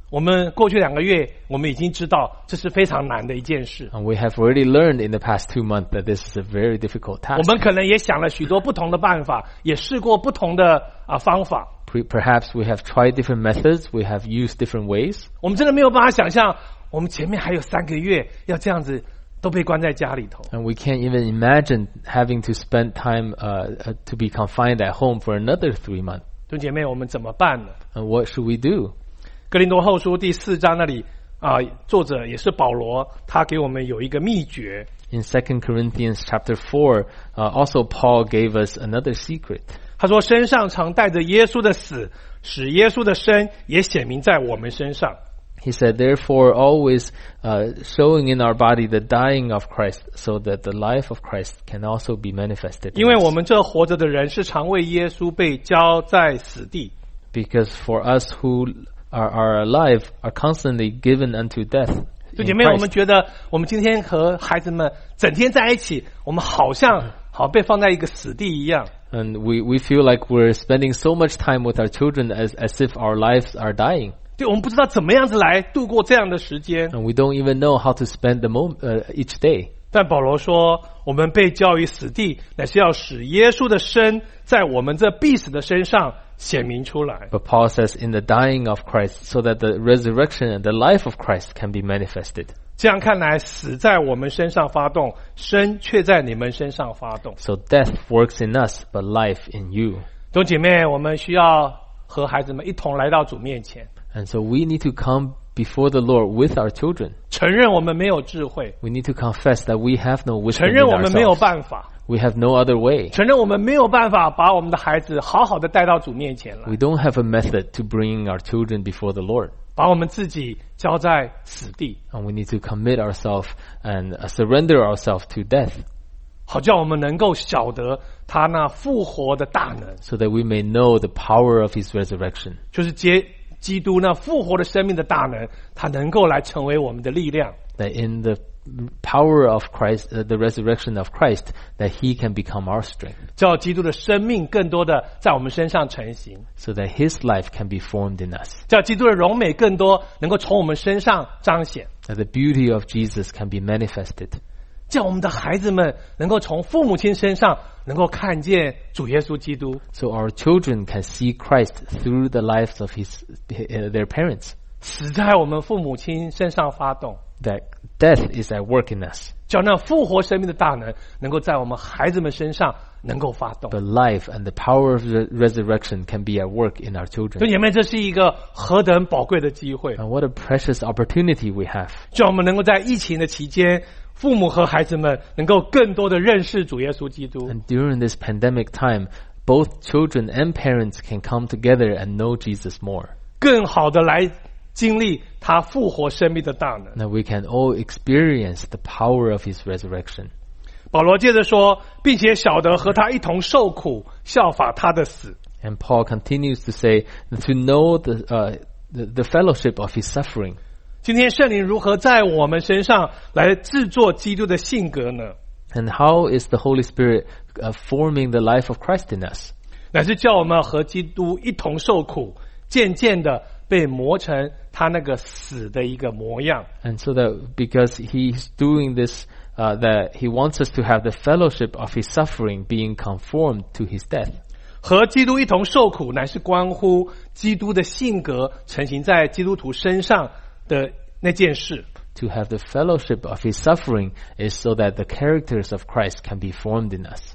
我们过去两个月，我们已经知道这是非常难的一件事。 And we have already learned in the past two months that this is a very difficult 我 task. 们可能也想了许多不同的办法，也试过不同的啊方法。 Pre- Perhaps we have tried different methods, we have used different ways. 我们真的没有办法想象，我们前面还有三个月要这样子都被关在家里头。 And we can't even imagine having to spend time uh, uh, to be confined at home for another three months. 弟兄姐妹，我们怎么办呢？ And what should we do? 哥林多后书第四章那里啊，作者也是保罗，他给我们有一个秘诀。 In Second Corinthians chapter four, uh, also Paul gave us another secret. 他说：“身上常带着耶稣的死，使耶稣的生也显明在我们身上。” He said, therefore, always uh, showing in our body the dying of Christ, so that the life of Christ can also be manifested. 因为我们这活着的人是常为耶稣被交在死地。 Because for us who are, are alive are constantly given unto death. 弟兄姐 in 妹，我们 Christ. 觉得我们今天和孩子们整天在一起，我们好像好被放在一个死地一样。 And we, we feel like we're spending so much time with our children as, as if our lives are dying. 对，我们不知道怎么样子来度过这样的时间。 And we don't even know how to spend the moment, uh, each day. 但保罗说，我们被交于死地，乃是要使耶稣的生在我们这必死的身上显明出来。 But Paul says, in the dying of Christ, so that the resurrection and the life of Christ can be manifested. 这样看来，死在我们身上发动，生却在你们身上发动。 So death works in us, but life in you. 弟兄姐妹，我们需要和孩子们一同来到主面前， And so we need to come before the Lord with our children. 承认我们没有智慧， We need to confess that we have no 承 wisdom 认 in 我们没有 ourselves. 办法， We have no other way. 承认我们没有办法把我们的孩子好好的带到主面前来， We don't have a method to bring our children before the Lord. 把我们自己交在死地， And we need to commit ourselves and uh, surrender ourselves to death, 好叫我们能够晓得他那复活的大能， so that we may know the power of His resurrection. 就是接基督那复活的生命的大能，他能够来成为我们的力量。 That in the power of Christ, uh, the resurrection of Christ, that He can become our strength, 叫基督的生命更多的在我们身上成型， so that His life can be formed in us, 叫基督的荣美更多能够从我们身上彰显， that the beauty of Jesus can be manifested, 叫我们的孩子们能够从父母亲身上能够看见主耶稣基督， so our children can see Christ through the lives of his, uh, their parents, 死在我们父母亲身上发动， that death is at work in us, 叫那复活生命的大能能够在我们孩子们身上能够发动。 but life and the power of re- resurrection can be at work in our 弟兄 children. 姐妹，这是一个何等宝贵的机会， And what a precious opportunity we have, 叫我们能够在疫情的期间，父母和孩子们能够更多的认识主耶稣基督， and during this pandemic time, both children and parents can come together and know Jesus more, 更好的来经历他复活生命的大能。 that we can all experience the power of his resurrection. 保罗接着说，并且晓得和他一同受苦，效法他的死。 And Paul continues to say, to know the, uh, the, the fellowship of his suffering. 今天圣灵如何在我们身上来制作基督的性格呢？ And how is the Holy Spirit uh, forming the life of Christ in us? 乃是叫我们和基督一同受苦，渐渐的被磨成他那个死的一个模样。 And so that because he's doing this, uh, that he wants us to have the fellowship of his suffering being conformed to his death. 和基督一同受苦，乃是关乎基督的性格成型在基督徒身上的那件事。 To have the fellowship of his suffering is so that the characters of Christ can be formed in us.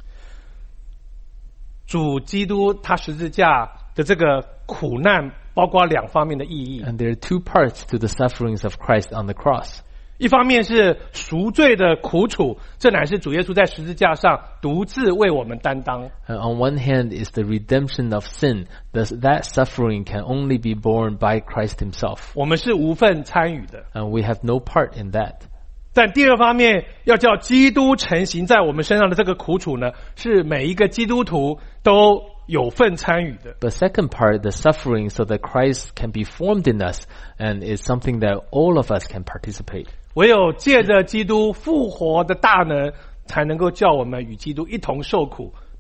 主基督他十字架的这个苦难，包括两方面的意义。 And there are two parts to the sufferings of Christ on the cross. 一方面是赎罪的苦楚，这乃是主耶稣在十字架上独自为我们担当。 And on one hand is the redemption of sin. Thus, that suffering can only be borne by Christ himself. 我们是无份参与的。 And we have no part in that. 但第二方面，要叫基督成形在我们身上的这个苦楚呢，是每一个基督徒都有份参与的。 The second part, the suffering, so that Christ can be formed in us, and is something that all of us can participate. 唯有借着基督复活的大能，才能够叫我们与基督一同受苦，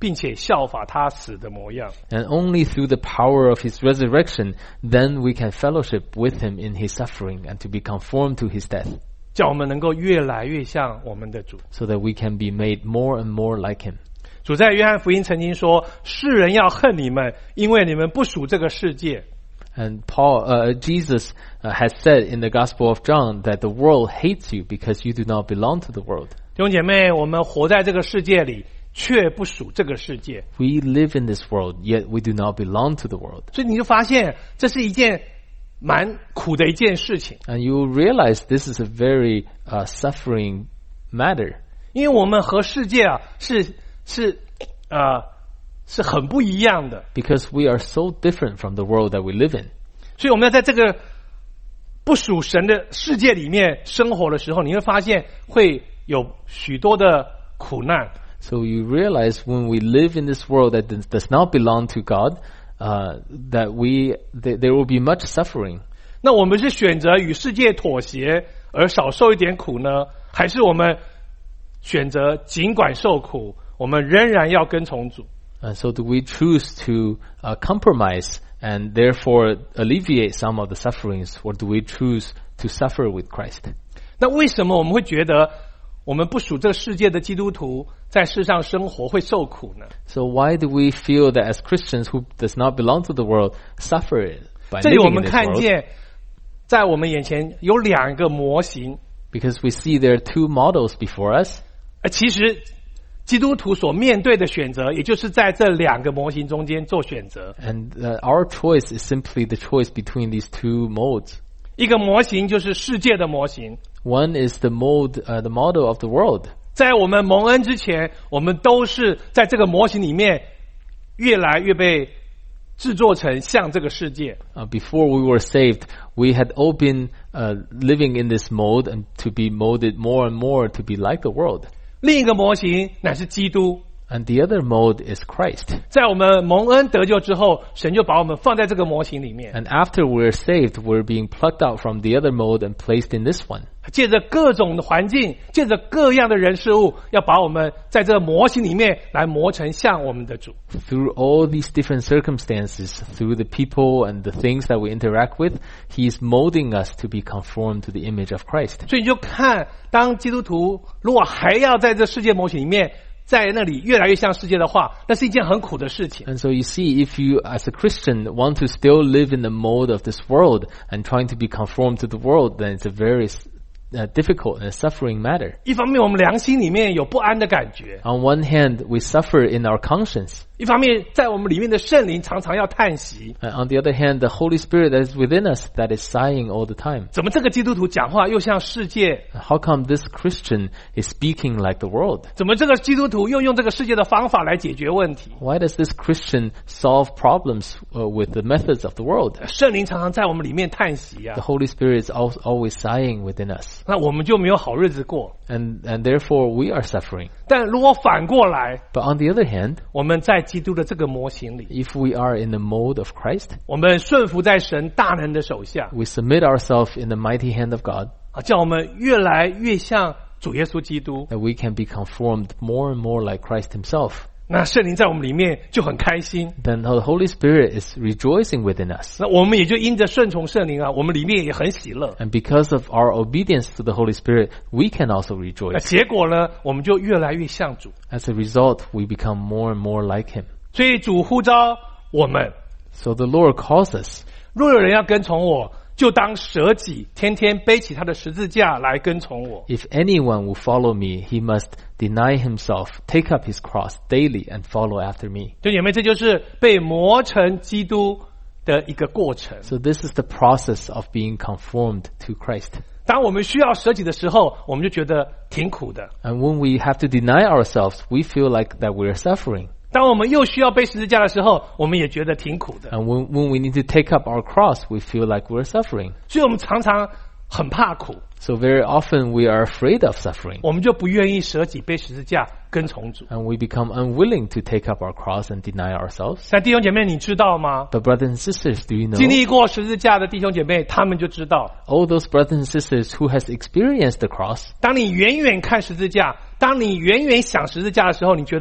并且效法他死的模样。 And only through the power of his resurrection, then we can fellowship with him in his suffering and to be conformed to his death, 叫我们能够越来越像我们的主。 so that we can be made more and more like him. 主在约翰福音曾经说，世人要恨你们，因为你们不属这个世界。 And Paul, uh, Jesus uh, has said in the Gospel of John that the world hates you because you do not belong to the world. 弟兄姐妹，我们活在这个世界里，却不属这个世界。 We live in this world, yet we do not belong to the world. 所以你就发现，这是一件蛮苦的一件事情。 And you will realize this is a very uh, suffering matter. 因为我们和世界啊，是是呃是很不一样的。 Because we are so different from the world that we live in. 所以我们要在这个不属神的世界里面生活的时候，你会发现会有许多的苦难。 So you realize when we live in this world that does not belong to God, uh, that we th- there will be much suffering. 那我们是选择与世界妥协而少受一点苦呢，还是我们选择尽管受苦，我们仍然要跟从主？ And so do we choose to uh, compromise and therefore alleviate some of the sufferings, or do we choose to suffer with Christ? 那为什么我们会觉得我们不属这个世界的基督徒在世上生活会受苦呢？ So why do we feel that as Christians who does not belong to the world suffer by 这里我 living 们 in this 看 world? 见，在我们眼前有两个模型， Because we see there are two models before us. 而其实基督徒所面对的选择，也就是在这两个模型中间做选择。 And uh, our choice is simply the choice between these two modes. 一个模型就是世界的模型， One is the mode, uh, the model of the world. 在我们蒙恩之前，我们都是在这个模型里面越来越被制作成像这个世界。 Uh, before we were saved, we had all been uh, living in this mode and to be molded more and more to be like the world. 另一个模型乃是基督。 And the other mode is Christ. 在我们蒙恩得救之后，神就把我们放在这个模型里面， And after we're saved, we're being plucked out from the other mode and placed in this one. 借着各种的环境，借着各样的人事物，要把我们在这个模型里面来磨成像我们的主。 Through all these different circumstances, through the people and the things that we interact with, He is molding us to be conformed to the image of Christ. 所以你就看，当基督徒如果还要在这世界模型里面，在那里越来越像世界的话，那是一件很苦的事情。 And so you see, if you as a Christian want to still live in the mode of this world and trying to be conformed to the world, then it's a very uh, difficult and a suffering matter. 一方面，我们良心里面有不安的感觉； On one hand, we suffer in our conscience. 一方面，在我们里面的圣灵常常要叹息。 And on the other hand, the Holy Spirit that is within us that is sighing all the time. 怎么这个基督徒讲话又像世界？ How come this Christian is speaking like the world? 怎么这个基督徒又用这个世界的方法来解决问题？ Why does this Christian solve problems uh, with the methods of the world? 圣灵常常在我们里面叹息啊 The，Holy Spirit is al- always sighing within us. 那我们就没有好日子过。 And, and therefore we are suffering. 但如果反过来， But on the other hand, 我们在基督的这个模型里， if we are in the mode of Christ, 我们顺服在神大能的手下 we submit ourselves in the mighty hand of God, 啊，叫我们越来越像主耶稣基督。 that we can be conformed more and more like Christ himself. 那圣灵在我们里面就很开心， Then the Holy Spirit is rejoicing within us. 那我们也就因着顺从圣灵啊，我们里面也很喜乐。 And because of our obedience to the Holy Spirit, we can also 那 rejoice. 结果呢，我们就越来越像主。 As a result, we become more and more like him. 所以主呼召我们， So the Lord calls us. 若有人要跟从我，就当舍己，天天背起他的十字架来跟从我。 If anyone will follow me, he must deny himself, take up his cross daily and follow after me. 弟兄姐妹，这就是被磨成基督的一个过程。 So this is the process of being conformed to Christ. 当我们需要舍己的时候，我们就觉得挺苦的； And when we have to deny ourselves, we feel like that we're suffering. 当我们又需要背十字架的时候，我们也觉得挺苦的。 And when, when we need to take up our cross, we feel like we're suffering. 所以我们常常很怕苦， So very often we are afraid of suffering. 我们就不愿意舍己背十字架跟从主。 And we become unwilling to take up our cross and deny ourselves. 但弟兄姐妹，你知道吗？ But brothers and sisters, do you know? 经历过十字架的弟兄姐妹，他们就知道， All those brothers and sisters who has experienced the cross, 当你远远看十字架，当你远远想十字架的时候，你觉得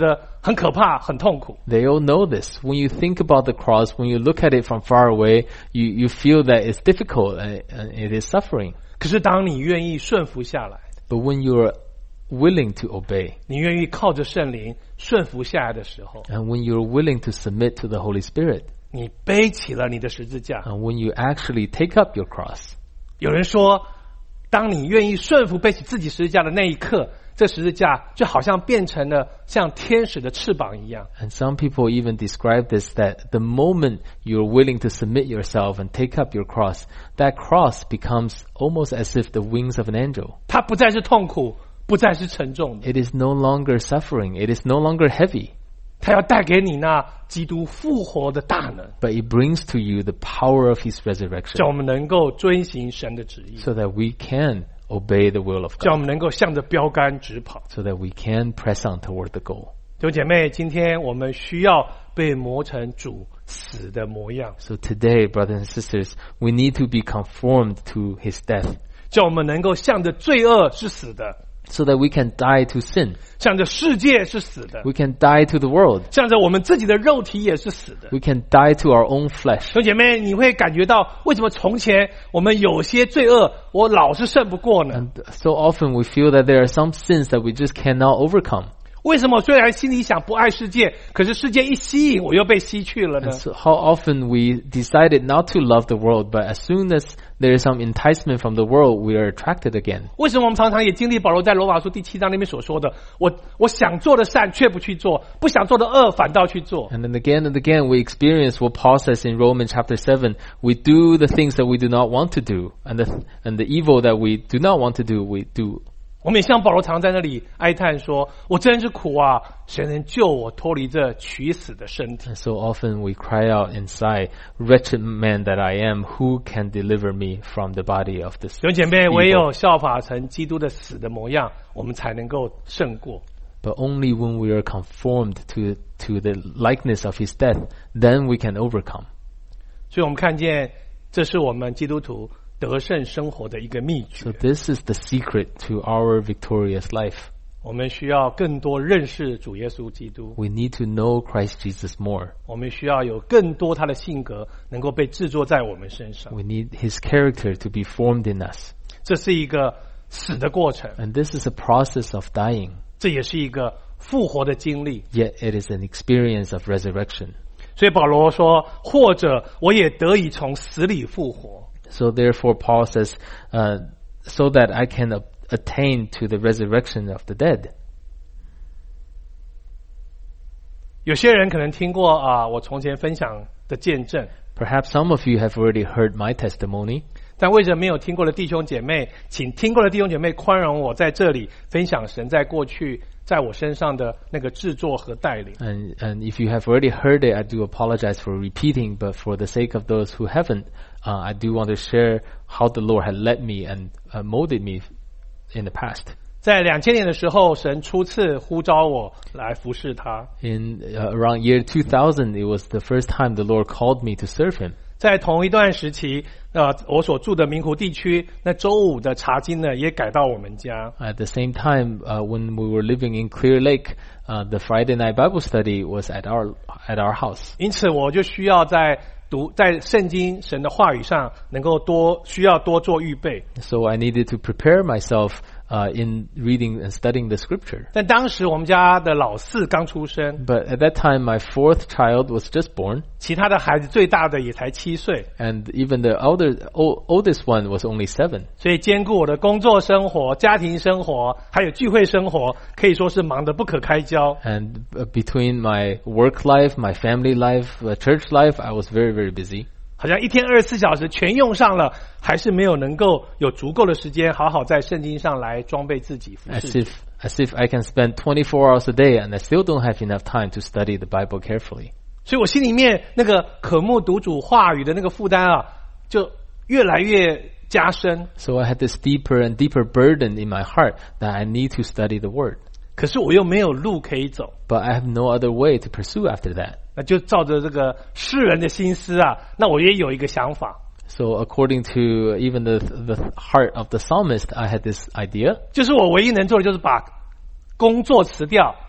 很可怕，很痛苦。 They all know this. When you think about the cross, when you look at it from far away, you, you feel that it's difficult and, and it is suffering. 可是当你愿意顺服下来， But when you're willing to obey, 你愿意靠着圣灵顺服下来的时候， and when you're willing to submit to the Holy Spirit, 你背起了你的十字架。 and when you actually take up your cross, 有人说，当你愿意顺服背起自己十字架的那一刻，这十字架就好像变成了像天使的翅膀一样。 and some people even describe this, that the moment you're willing to submit yourself and take up your cross, that cross becomes almost as if the wings of an angel. 它不再是痛苦，不再是沉重的， It is no longer suffering. It is no longer heavy. 它要带给你那基督复活的大能， But it brings to you the power of His 叫 resurrection 我们能够遵行神的旨意， so that we can obey the will of 叫我 God, 们能够向着标杆直跑。 so that we can press on toward the goal. 弟兄姐妹，今天我们需要被磨成主死的模样， So today, brothers and sisters, we need to be conformed to His death 叫我们能够向着罪恶是死的， so that we can die to sin. 向着世界是死的， We can die to the world. 向着我们自己的肉体也是死的。 We can die to our own flesh. 弟兄姐妹，你会感觉到为什么从前我们有些罪恶我老是胜不过呢？ And so often we feel that there are some sins that we just cannot overcome. 为什么虽然心里想不爱世界，可是世界一吸引我又被吸去了呢？ And so how often we decided not to love the world, but as soon as there is some enticement from the world, we are attracted again. 为什么我们常常也经历保罗在罗马书第七章那边所说的，我我想做的善却不去做，不想做的恶反倒去做。 And then again and again, we experience what Paul says in Romans chapter seven. We do the things that we do not want to do, and the, and the evil that we do not want to do, we do. 我们也像保罗常在那里哀叹说，我真是苦啊，谁能救我脱离这取死的身体？ And so often we cry out inside, wretched man that I am, who can deliver me from the body of this 弟兄姐妹， evil? 唯有效法成基督的死的模样，我们才能够胜过。 But only when we are conformed to, to the likeness of his death, then we can overcome. 所以我们看见，这是我们基督徒得胜生活的一个秘诀。 So this is the secret to our victorious life. 我们需要更多认识主耶稣基督， We need to know Christ Jesus more. 我们需要有更多他的性格能够被制作在我们身上。 We need his character to be formed in us. 这是一个死的过程， And this is a process of dying, 这也是一个复活的经历。 yet it is an experience of resurrection. 所以保罗说，或者我也得以从死里复活。 So therefore Paul says, uh, so that I can a- attain to the resurrection of the dead. 有些人可能听过啊，我从前分享的见证， Perhaps some of you have already heard my testimony. 但为什么没有听过的弟兄姐妹，请听过的弟兄姐妹宽容我在这里分享神在过去在我身上的那个制作和带领。 And, and if you have already heard it, I do apologize for repeating, but for the sake of those who haven't, uh, I do want to share how the Lord had led me and uh, molded me in the past. 在两千年的时候，神初次呼召我来服侍他。 In uh, around year two thousand, it was the first time the Lord called me to serve him. 在同一段时期，呃，我所住的明湖地区，那周五的查经呢，也改到我们家。 At the same time, uh, when we were living in Clear Lake, uh, the Friday night Bible study was at our at our house. 因此，我就需要在读在圣经神的话语上，能够多需要多做预备。 So I needed to prepare myself uh, in reading and studying the scripture. 但当时我们家的老四刚出生， But at that time, my fourth child was just born, 其他的孩子最大的也才七岁， and even the elder, o- oldest one was only seven. 所以兼顾我的工作生活、家庭生活，还有聚会生活，可以说是忙得不可开交。 And uh, between my work life, my family life, uh, church life, I was very, very busy. 好像一天二十四小时全用上了，还是没有能够有足够的时间好好在圣经上来装备自己服 As 侍。 if, as if I can spend twenty-four hours a day, and I still don't have enough time to study the Bible carefully. 所以我心里面那个渴慕读主话语的那个负担啊，就越来越加深。 So I had this deeper and deeper burden in my heart that I need to study the Word. 可是我又没有路可以走， But I have no other way to pursue after that. 那就照着这个世人的心思啊，那我也有一个想法， So according to even the the heart of the psalmist, I had this idea. 就是我唯一能做的就是把工作辞掉，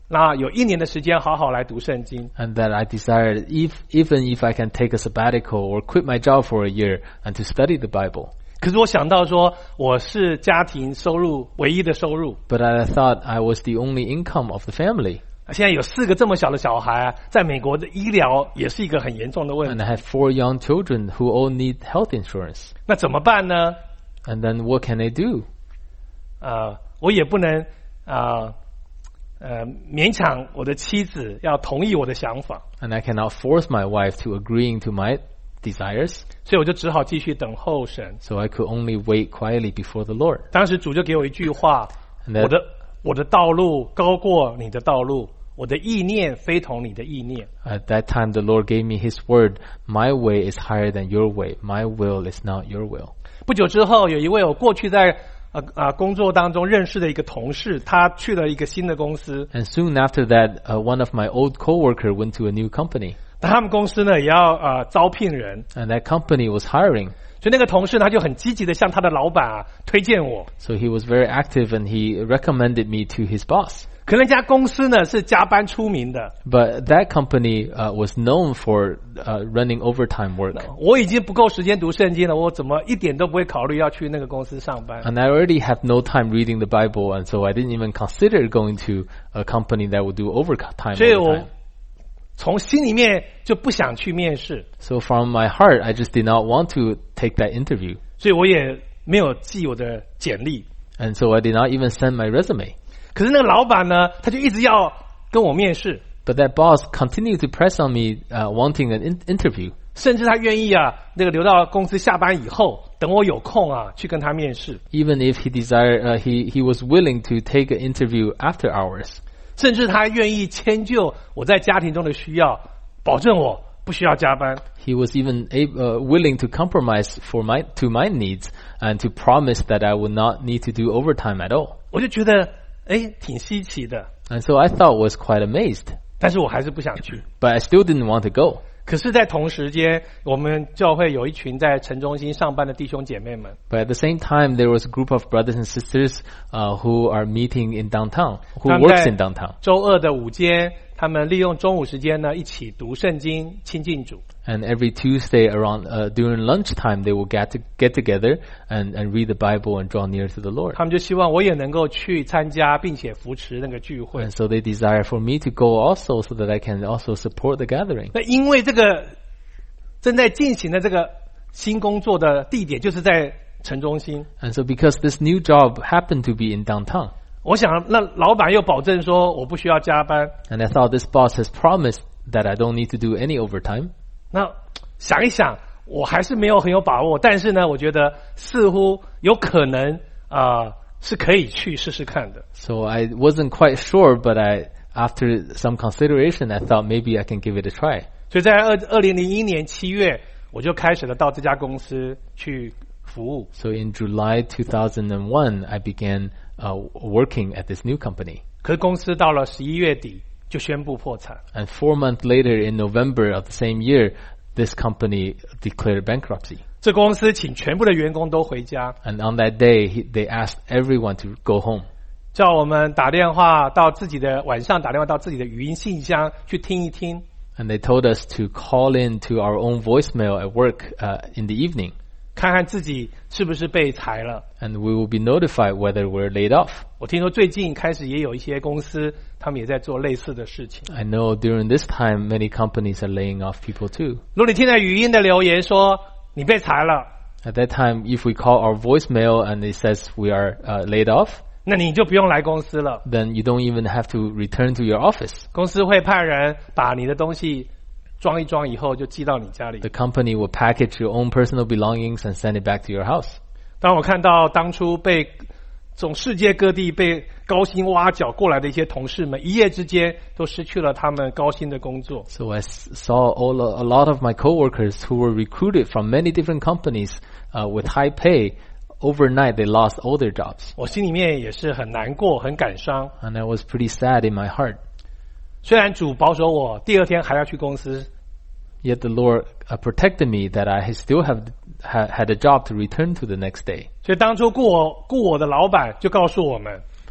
那有一年的时间好好来读圣经。 And that I desired, if, even if I can take a sabbatical or quit my job for a year and to study the Bible. 可是我想到说，我是家庭收入唯一的收入， But I thought I was the only income of the family. 现在有四个这么小的小孩啊，在美国的医疗也是一个很严重的问 And 题。 I had four young children who all need health insurance. 那怎么办呢？ And then what can I do? 呃，我也不能啊 呃, 呃勉强我的妻子要同意我的想法， And I cannot force my wife to agreeing to my desires. 所以我就只好继续等候神。 So I could only wait quietly before the Lord. 当时主就给我一句话： And that- 我的我的道路高过你的道路，我的意念非同你的意念。 At that time, the Lord gave me His word. My way is higher than your way. My will is not your will. 不久之后，有一位我过去在呃啊工作当中认识的一个同事，他去了一个新的公司， And soon after that, uh, one of my old coworker went to a new company. 那他们公司呢也要呃招聘人， And that company was hiring. 所以那个同事他就很积极的向他的老板啊推荐我。 So he was very active and he recommended me to his boss. 可那家公司呢是加班出名的， But that company uh, was known for uh, running overtime work. 我已经不够时间读圣经了，我怎么一点都不会考虑要去那个公司上班？ And I already have no time reading the Bible, and so I didn't even consider going to a company that would do overtime. 所以我 overtime. 从心里面就不想去面试， So from my heart, I just did not want to take that interview. 所以我也没有寄我的简历。 And so I did not even send my resume. 可是那个老板呢，他就一直要跟我面试， But that boss continued to press on me, uh, wanting an in- interview. 甚至他愿意啊，那个留到公司下班以后，等我有空啊，去跟他面试。 Even if he desired, uh, he, he was willing to take an interview after hours. 甚至他愿意迁就我在家庭中的需要，保证我不需要加班。 He was even able, uh, willing to compromise for my, to my needs and to promise that I would not need to do overtime at all. 我就觉得，哎，挺稀奇的， And so I thought was quite amazed. 但是我还是不想去。 But I still didn't want to go. 可是，在同时间，我们教会有一群在城中心上班的弟兄姐妹们， But at the same time, there was a group of brothers and sisters uh, who are meeting in downtown, who 他们 works 在 in downtown. 周二的午间，他们利用中午时间呢，一起读圣经、亲近主。 And every Tuesday around uh, during lunchtime, they will get to, get together and, and read the Bible and draw near to the Lord. 他们就希望我也能够去参加，并且扶持那个聚会 And。so they desire for me to go also, so that I can also support the gathering. 那因为这个正在进行的这个新工作的地点就是在城中心， And so because this new job happened to be in downtown, 我想那老板又保证说我不需要加班。 and I thought this boss has promised that I don't need to do any overtime. 那想一想，我还是没有很有把握，但是呢，我觉得似乎有可能啊、呃、是可以去试试看的。 So I wasn't quite sure, but I, after some consideration, I thought maybe I can give it a try. 所以在二二零零一年七月，我就开始了到这家公司去服务。 So in July two thousand one, I began uh, working at this new company. 可是公司到了十一月底就宣布破产。 And four months later, in November of the same year, this company declared bankruptcy. 这公司请全部的员工都回家， And on that day, he, they asked everyone to go home. 叫我们打电话到自己的晚上打电话到自己的语音信箱去听一听。 And they told us to call in to our own voicemail at work uh, in the evening. 看看自己是不是被裁了。 And we will be notified whether we're laid off. 我听说最近开始也有一些公司，他们也在做类似的事情。 I know during this time, many companies are laying off people too. 如果你听到语音的留言说你被裁了， At that time, if we call our voicemail and it says we are uh, laid off, 那你就不用来公司了。 then you don't even have to return to your office. 公司会派人把你的东西装一装以后就寄到你家里。 The company will package your own personal belongings and send it back to your house. 当我看到当初被从世界各地被高薪挖角过来的一些同事们，一夜之间都失去了他们高薪的工作。 So I s- saw all, a lot of my coworkers who were recruited from many different companies uh, with high pay. Overnight, they lost all their jobs. 我心里面也是很难过，很感伤。 And I was pretty sad in my heart. 虽然主保守我，第二天还要去公司， Yet the Lord uh, protected me that I still have ha, had a job to return to the next day. 所以当初雇我雇我的老板就告诉我们，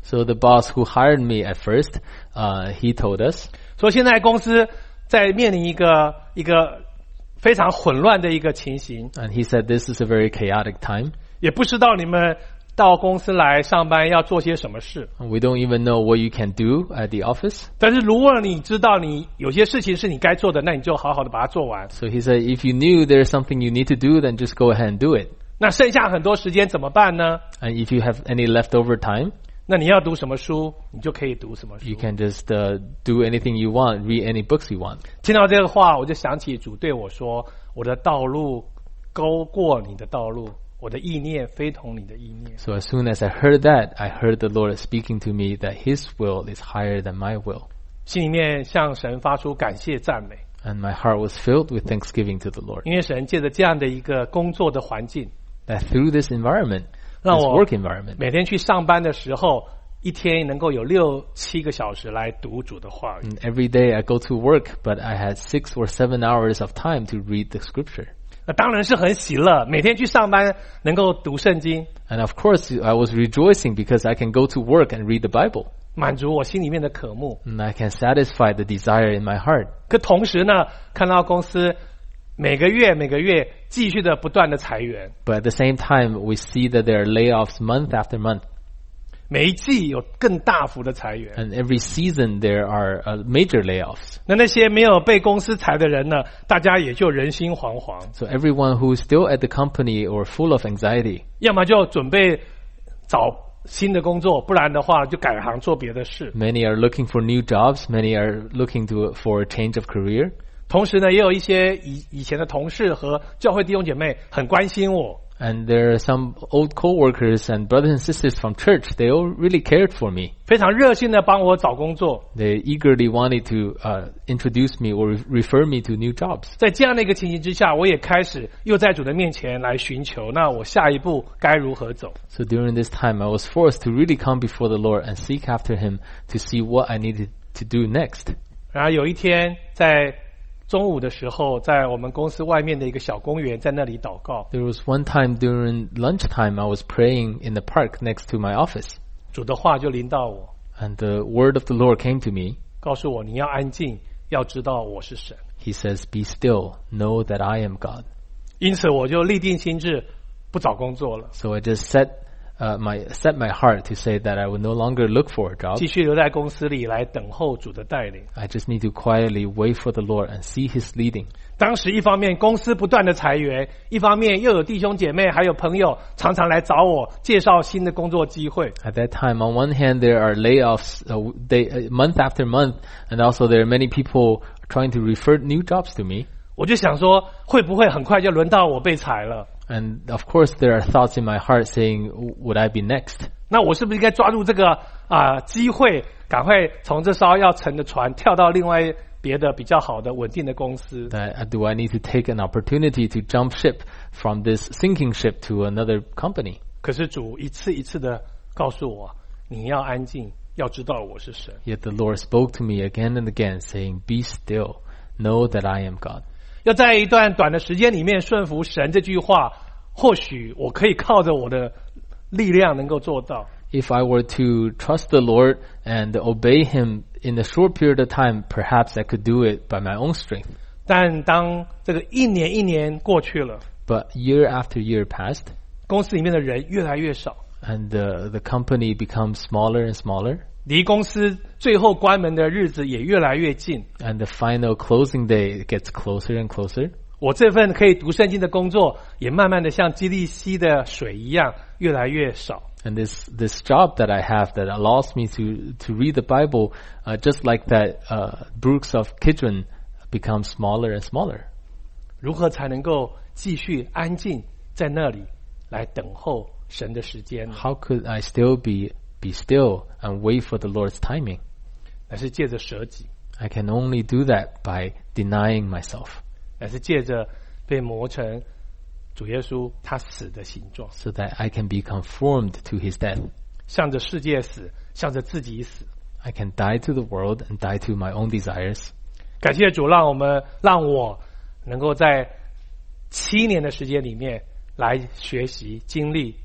So the boss who hired me at first, uh, he told us, 说现在公司在面临一个一个非常混乱的一个情形， and he said this is a very chaotic time. 也不知道你们到公司来上班要做些什么事。 We don't even know what you can do at the office. 但是如果你知道你有些事情是你该做的，那你就好好的把它做完。 So he said, if you knew there's something you need to do, then just go ahead and do it. 那剩下很多时间怎么办呢？ And if you have any leftover time, 那你要读什么书，你就可以读什么书 you。can just uh, do anything you want, read any books you want. 听到这个话，我就想起主对我说：“我的道路高过你的道路，我的意念非同你的意念。” So as soon as I heard that, I heard the Lord speaking to me that His will is higher than my will. 心里面向神发出感谢赞美， And my heart was filled with thanksgiving to the Lord. 因为神借着这样的一个工作的环境， That through this environment, 让 this 我 work environment, 每天去上班的时候，一天能够有六七个小时来读主的话语。 and every day I go to work, but I had six or seven hours of time to read the scripture. 那当然是很喜乐，每天去上班能够读圣经， And of course, I was rejoicing because I can go to work and read the Bible. 满足我心里面的渴慕。 And I can satisfy the desire in my heart. 可同时呢，看到公司每个月每个月继续的不断的裁员， But at the same time, we see that there are layoffs month after month. 每一季有更大幅的裁员。 And every season, there are uh, major layoffs. 那那些没有被公司裁的人呢，大家也就人心惶惶， So everyone who is still at the company or full of anxiety, 要么就准备找新的工作，不然的话就改行做别的事。 many are looking for new jobs. Many are looking to for a change of career. 同时呢，也有一些以以前的同事和教会弟兄姐妹很关心我， And there are some old co-workers and brothers and sisters from church. They all really cared for me. 非常热心的帮我找工作。 They eagerly wanted to uh, introduce me or re- refer me to new jobs. 在这样的一个情形之下，我也开始又在主的面前来寻求，那我下一步该如何走？ So during this time, I was forced to really come before the Lord and seek after Him to see what I needed to do next. 然后有一天在中午的时候，在我们公司外面的一个小公园，在那里祷告， There was one time during lunchtime, I was praying in the park next to my office. 主的话就临到我， And the word of the Lord came to me. 告诉我你要安静，要知道我是神。 He says, "Be still, know that I am God." 因此我就立定心志，不找工作了， So I just set uh, my set my heart to say that I would no longer look for a job. 继续留在公司里来等候主的带领。 I just need to quietly wait for the Lord and see His leading. 当时一方面公司不断的裁员，一方面又有弟兄姐妹还有朋友常常来找我介绍新的工作机会。 At that time, on one hand, there are layoffs uh, they, uh, month after month, and also there are many people trying to refer new jobs to me. 我就想说，会不会很快就轮到我被裁了？ And of course, there are thoughts in my heart saying, "Would I be next?" 那我是不是应该抓住这个啊、机会，赶快从这艘要沉的船跳到另外别的比较好的稳定的公司？ That uh, do I need to take an opportunity to jump ship from this sinking ship to another company? 可是主一次一次的告诉我，你要安静，要知道我是神。 Yet the Lord spoke to me again and again, saying, "Be still, know that I am God." 要在一段短的时间里面顺服神这句话，或许我可以靠着我的力量能够做到。 If I were to trust the Lord and obey Him in a short period of time, perhaps I could do it by my own strength. 但当这个一年一年过去了， But year after year passed, 公司里面的人越来越少， and the, the company becomes smaller and smaller, 离公司最后关门的日子也越来越近。 and the final closing day gets closer and closer. 我这份可以读圣经的工作，也慢慢的像基利溪的水一样，越来越少。 And this, this job that I have that allows me to, to read the Bible, uh, just like that, uh, brooks of Kidron becomes smaller and smaller. 如何才能够继续安静在那里来等候神的时间呢？ How could I still be, be still and wait for the Lord's timing? 乃是借着舍己， I can only do that by denying myself, 乃是借着被磨成主耶稣他死的形状， so that I can be conformed to His death. 向着世界死，向着自己死。 I can die to the world and die to my own desires. 感谢主，让我们让我能够在七年的时间里面来学习经历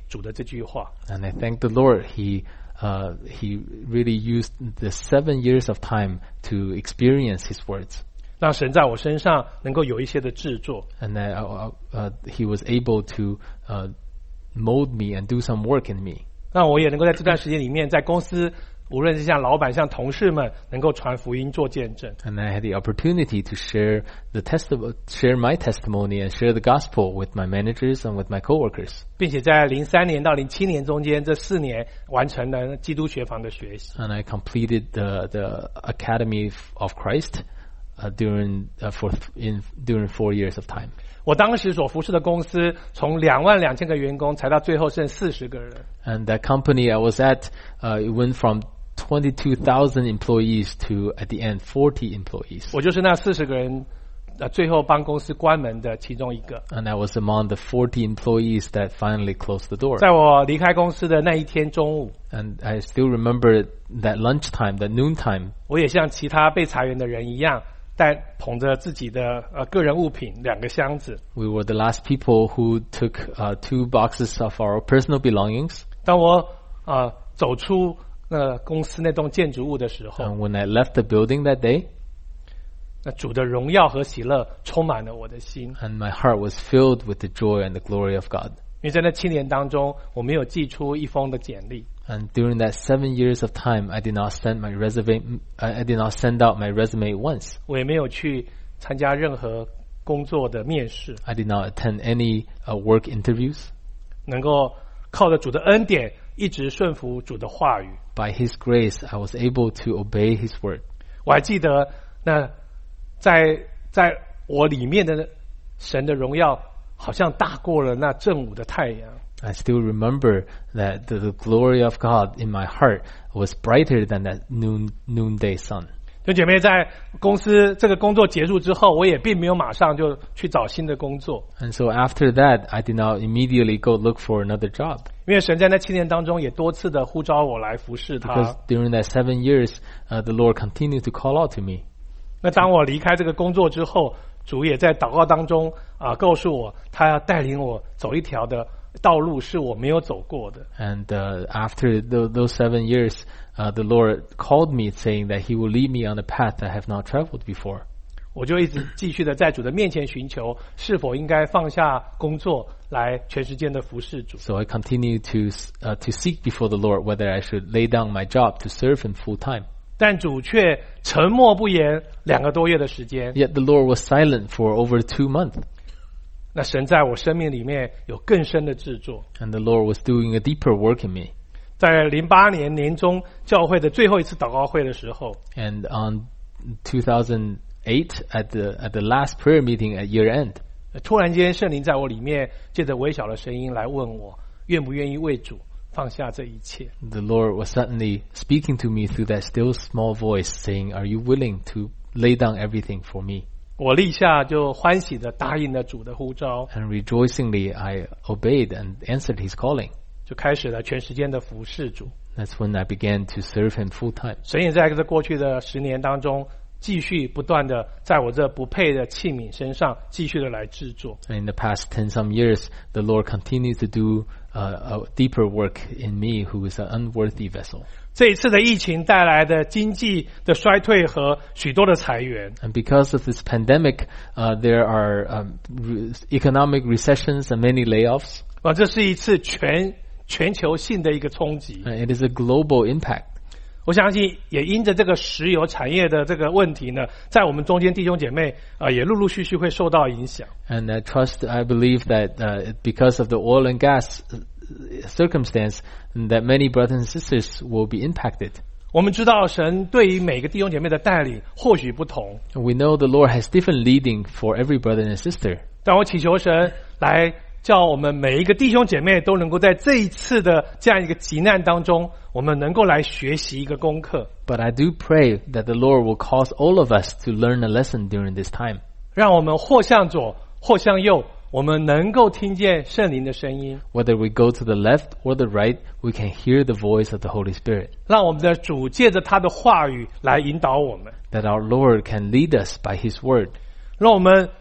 主的这句话。 And I thank the Lord. He uh, he really used the seven years of time to experience His words. 让神在我身上能够有一些的制作。 And that, uh, uh, He was able to uh, mold me and do some work in me. 让我也能够在这段时间里面，在公司无论是像老板、像同事们，能够传福音、做见证。 And I had the opportunity to share the testi- share my testimony and share the gospel with my managers and with my coworkers. 并且在零三年到零七年中间这四年完成了基督学房的学习。 And I completed the the Academy of Christ uh, during uh, for in during four years of time. 我当时所服侍的公司从两万两千个员工，才到最后剩四十个人。 And that company I was at, uh, it went from twenty-two thousand employees to at the end forty employees. 我就是那四十个人，呃，最后帮公司关门的其中一个。 And I was among the forty employees that finally closed the door. 在我离开公司的那一天中午， And I still remember that lunchtime, that noontime. 我也像其他被裁员的人一样，带捧着自己的呃个人物品两个箱子。 We were the last people who took uh, two boxes of our personal belongings. 当我呃走出那公司那栋建筑物的时候， And when I left the building that day, 那主的荣耀和喜乐充满了我的心。 and my heart was filled with the joy and the glory of God. 因为在那七年当中，我没有寄出一封的简历， And during that seven years of time, I did not send my resume. I did not send out my resume once. 我也没有去参加任何工作的面试， I did not attend any uh, work interviews. 能够靠着主的恩典，一直顺服主的话语。 By His grace, I was able to obey His word. 我还记得，那在在我里面的神的荣耀，好像大过了那正午的太阳。 I still remember that the, the glory of God in my heart was brighter than that noon noonday sun. 弟兄姐妹，在公司这个工作结束之后，我也并没有马上就去找新的工作， And so after that, I did not immediately go look for another job. 因为神在那七年当中也多次的呼召我来服侍 Because 他。 during that seven years, uh, the Lord continued to call out to me. 那当我离开这个工作之后，主也在祷告当中啊、告诉我，他要带领我走一条的道路是我没有走过的。 And uh, after th- those seven years, uh, the Lord called me saying that He will lead me on a path I have not traveled before. 我就一直继续的在主的面前寻求，是否应该放下工作来全时间的服侍主。 So I continued to uh, to seek before the Lord whether I should lay down my job to serve Him full time. 但主却沉默不言两个多月的时间。 Yet the Lord was silent for over two months. 那神在我生命里面有更深的制作。 And the Lord was doing a deeper work in me. 在零八年年中教会的最后一次祷告会的时候， And on two thousand eight, at the at the last prayer meeting at year end, 突然间圣灵在我里面借着微小的声音来问我，愿不愿意为主放下这一切。 the Lord was suddenly speaking to me through that still small voice saying, "Are you willing to lay down everything for me?" 我立下就欢喜的答应了主的呼召， And rejoicingly I obeyed and answered His calling. 就开始了全时间的服侍主。 That's when I began to serve Him full time. 神也在这过去的十年当中，继续不断的在我这不配的器皿身上继续的来制作。 And in the past ten some years, the Lord continues to do uh, a deeper work in me, who is an unworthy vessel. 这一次的疫情带来的经济的衰退和许多的裁员， And because of this pandemic, uh, there are um, re- economic recessions and many layoffs. 啊，这是一次全全球性的一个冲击。 Uh, it is a global impact. 我相信也因着这个石油产业的这个问题呢，在我们中间弟兄姐妹啊、呃，也陆陆续续会受到影响。 And I trust, I believe that uh, because of the oil and gas circumstance, that many brothers and sisters will be impacted. 我们知道神对于每个弟兄姐妹的带领或许不同， We know the Lord has different leading for every brother and sister. 但我祈求神来叫我们每一个弟兄姐妹都能够在这一次的这样一个急难当中，我们能够来学习一个功课， But I do pray that the Lord will cause all of us to learn a lesson during this time. 让我们或向左或向右，我们能够听见圣灵的声音， Whether we go to the left or the right, we can hear the voice of the Holy Spirit. 让我们的主借着他的话语来引导我们， That our Lord can lead us by His word. 让我们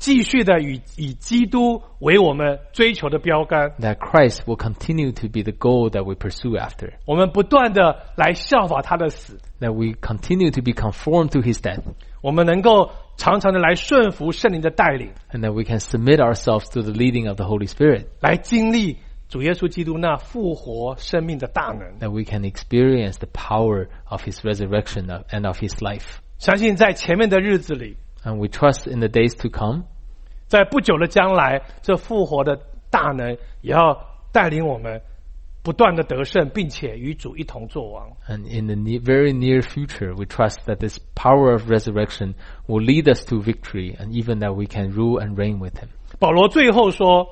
继续的以以基督为我们追求的标杆， that Christ will continue to be the goal that we pursue after, 我们不断的来效法他的死， that we continue to be conformed to his death, 我们能够常常的来顺服圣灵的带领， and that we can submit ourselves to the leading of the Holy Spirit, 来经历主耶稣基督那复活生命的大能。 that we can experience the power of his resurrection and of his life. 相信在前面的日子里， And we trust in the days to come, 在不久的将来，这复活的大能也要带领我们不断的得胜，并且与主一同作王。 and in the ne- very near future, we trust that this power of resurrection will lead us to victory, and even that we can rule and reign with him. 保罗最后说，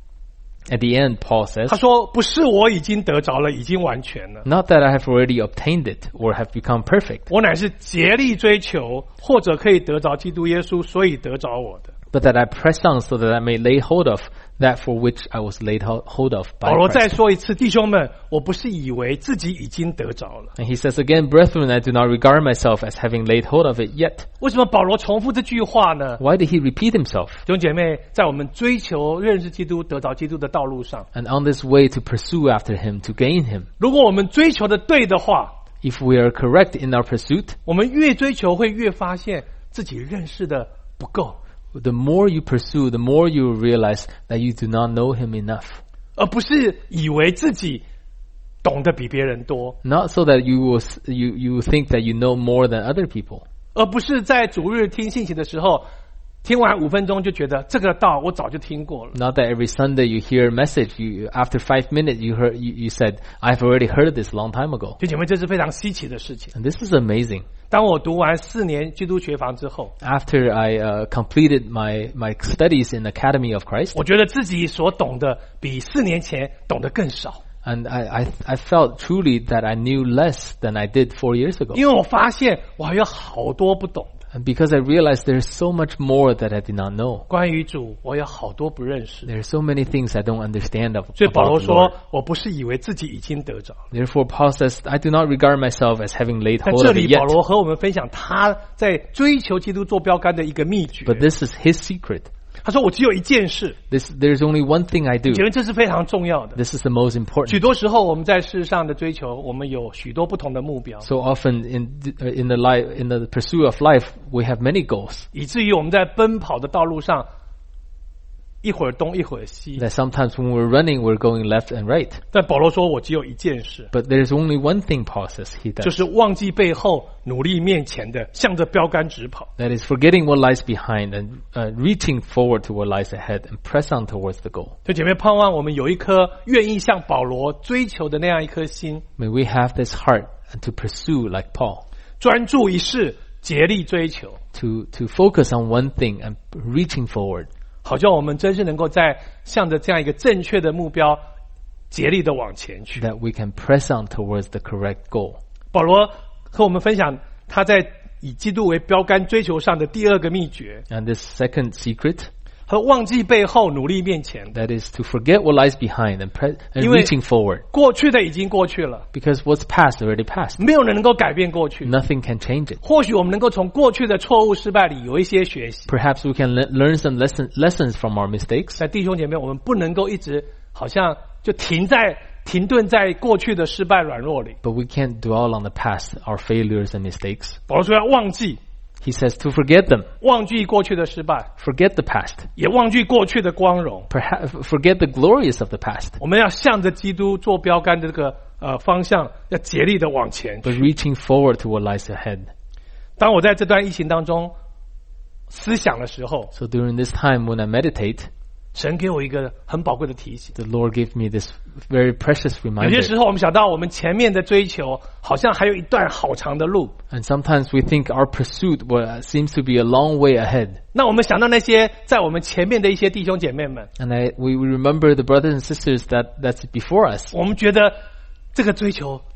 At the end, Paul says, 他说不是我已经得着了，已经完全了， not that I have already obtained it or have become perfect, 我乃是竭力追求，或者可以得着基督耶稣，所以得着我的。 but that I press on so that I may lay hold of that for which I was laid ho- hold of by 保罗再 Christ. 说一次，弟兄们，我不是以为自己已经得着了。 And he says again, brethren, I do not regard myself as having laid hold of it yet. 为什么保罗重复这句话呢？ Why did he repeat himself? 弟兄姐妹，在我们追求认识基督、得着基督的道路上， And on this way to pursue after him, to gain him, 如果我们追求的对的话， if we are correct in our pursuit, 我们越追求会越发现自己认识的不够， the more you pursue, the more you will realize that you do not know him enough. 而不是以为自己懂得比别人多， Not so that you will s- you you think that you know more than other people, 而不是在主日听信息的时候，听完五分钟就觉得这个道我早就听过了。 not that every Sunday you hear a message, you after five minutes you heard you, you said, I've already heard this a long time ago. 弟兄姐妹，这是非常稀奇的事情。 And this is amazing. 当我读完四年基督学房之后， After I uh, completed my my studies in Academy of Christ, 我觉得自己所懂的比四年前懂得更少， and I, I I felt truly that I knew less than I did four years ago. 因为我发现我还有好多不懂的。 And because I realized there's so much more that I did not know. 关于主，我有好多不认识。 There are so many things I don't understand of 所以保罗 about the Lord. 说，我不是以为自己已经得着。 Therefore, Paul says, I do not regard myself as having laid 在 hold 这 of 里， it 保 yet. 罗和我们分享他在追求基督做标杆的一个秘诀。 But this is his secret. 他说：“我只有一件事， This there's only one thing I do. 觉得这是非常重要的。 This is the most 许 important. 多时候，我们在世上的追求，我们有许多不同的目标， So often in uh, in the life in the pursuit of life, we have many goals. 以至于我们在奔跑的道路上，一会儿东一会儿西。 That sometimes when we're running, we're going left and right. 但保罗说：“我只有一件事， But there's only one thing, Paul says, he 就 does. 是忘记背后，努力面前的，向着标杆直跑。” That is forgetting what lies behind and uh, reaching forward to what lies ahead and press on towards the goal. 就姐妹盼望我们有一颗愿意向保罗追求的那样一颗心， May we have this heart and to pursue like Paul, 专注一事，竭力追求， to, to focus on one thing and reaching forward, 好像我们真是能够在向着这样一个正确的目标，竭力的往前去。 that we can press on towards the correct goal. 保罗和我们分享他在以基督为标杆追求上的第二个秘诀， And this second secret, 和忘记背后，努力面前的。 that is to forget what lies behind and, pre- and 因为 reaching forward. 过去的已经过去了， Because what's past already passed. 没有人能够改变过去。 Nothing can change it. 或许我们能够从过去的错误失败里有一些学习。 Perhaps we can le- learn some lesson- lessons from our mistakes. 但弟兄姐妹，我们不能够一直好像就停在停顿在过去的失败软弱里。 But we can't dwell on the past, our failures and mistakes. 保罗说要忘记， He says to forget them, 忘记过去的失败， forget the past, 也忘记过去的光荣。 perhaps forget the glorious of the past, 我们要向着基督做标杆的这个呃方向，要竭力的往前 but 去。 reaching forward to what lies ahead. 当我在这段疫情当中思想的时候， So during this time when I meditate, 神给我一个很宝贵的提醒。 the Lord gave me this very precious 有 reminder. 些时候我们想到我们前面的追求，好像还有一段好长的路。 And sometimes we think our pursuit well, seems to be a long way ahead. 那我们想到那些在我们前面的一些弟兄姐妹们， And I, we we remember the brothers and sisters that, that's before us. 我们觉得这个追求太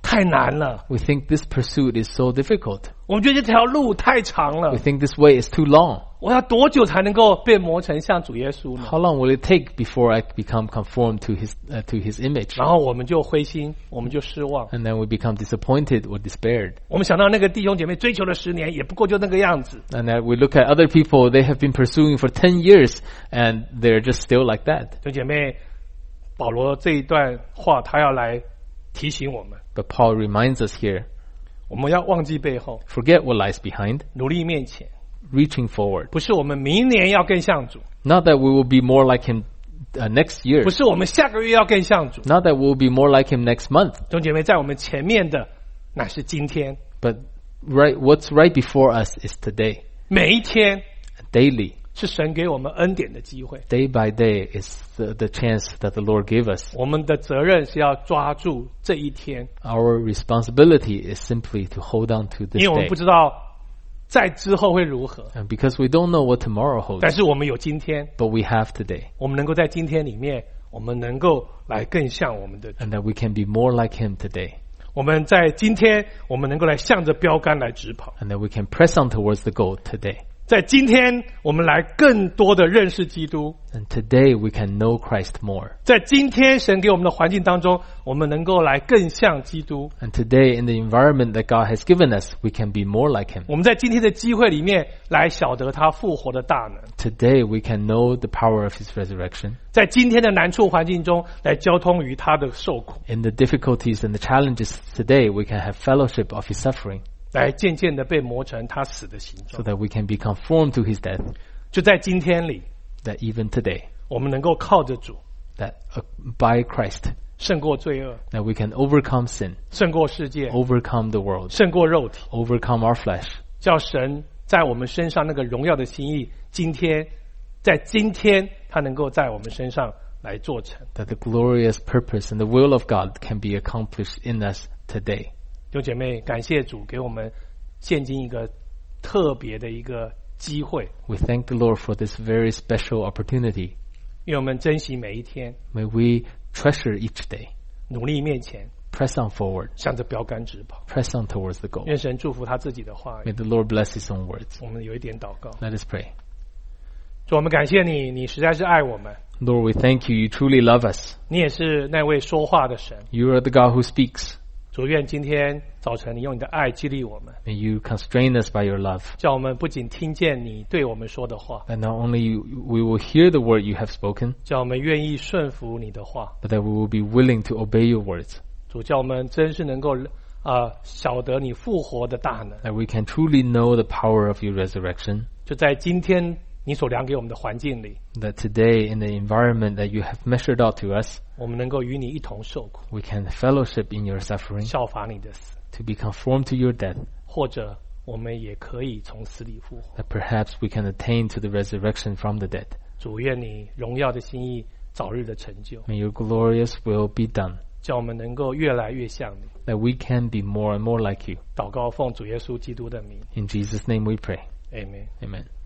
太难了， We think this pursuit is so difficult. 我们觉得这条路太长 We 了， think this way is too long. 我要多久才能够变磨成像主耶稣呢？ How long will it take before I become conformed to his uh, to his image? 然后我们就灰心，我们就失望。 And then we become disappointed or despaired. 我们想到那个弟兄姐妹追求了十年，也不过就那个样子。 And then we look at other people, they have been pursuing for ten years and they're just still like that. 弟兄姐妹，保罗这一段话，他要来提醒我们， But Paul reminds us here, 我们要忘记背后， forget what lies behind, 努力面前。 reaching forward. 不是我们明年要更像主， Not that we will be more like him uh, next year. 不是我们下个月要更像主。 Not that we will be more like him next month. 弟兄姐妹，在我们前面的乃是今天， But right, what's right before us is today. 每一天 Daily, 是神给我们恩典的机会。 day by day is the, the chance that the Lord gave us. 我们的责任是要抓住这一天， Our responsibility is simply to hold on to 因 this 为我们 day. 不知道在之后会如何， And because we don't know what tomorrow 但 holds, 是我们有今天， but we have today. 我们能够在今天里面，我们能够来更像我们的主。 And that we can be more like him today. 我们在今天，我们能够来向着标杆来直跑。 And that we can press on towards the goal today. 在今天，我们来更多的认识基督。 And today we can know Christ more. 在今天神给我们的环境当中，我们能够来更像基督。 And today in the environment that God has given us, we can be more like him. 我们在今天的机会里面来晓得他复活的大能， Today we can know the power of his resurrection. 在今天的难处环境中来交通于他的受苦， In the difficulties and the challenges today, we can have fellowship of his suffering 来渐渐的被磨成他死的形 so 状。 that we can be conformed to his death. 就在今天里， That even today, 我们能够靠着主 that uh, by Christ, 胜过罪恶， that we can overcome sin, 胜过世界， overcome the world, 胜过肉体， overcome our flesh. 叫神在我们身上那个荣耀的心意，今天在今天他能够在我们身上来做成。 That the glorious purpose and the will of God can be accomplished in us today. 弟兄姐妹，感谢主给我们现今一个特别的一个机会， We thank the Lord for this very special opportunity. 愿我们珍惜每一天， May we treasure each day, 努力面前， press on forward, 向着标杆直跑。 press on towards the goal. 愿神祝福他自己的话语。 May the Lord bless his own words. 我们有一点祷告， Let us pray. 主，我们感谢你，你实在是爱我们， Lord, we thank you. You truly love us. 你也是那位说话的神。 You are the God who speaks. 主，愿今天早晨你用你的爱激励我们， May you constrain us by your love. 叫我们不仅听见你对我们说的话， That not only we will hear the word you have spoken, 叫我们愿意顺服你的话。 but that we will be willing to obey your words. 主，叫我们真是能够啊、呃、晓得你复活的大能。 That we can truly know the power of your resurrection. 就在今天你所量给我们的环境里， That today in the environment that you have measured out to us, 我们能够与你一同受苦， we can fellowship in your suffering, 效法你的死， to be conformed to your death. 或者我们也可以从死里复活。 That perhaps we can attain to the resurrection from the dead. 主，愿你荣耀的心意早日的成就， May your glorious will be done. 叫我们能够越来越像你。 That we can be more and more like you. 祷告奉主耶稣基督的名 In Jesus' name we pray. ，Amen。 Amen.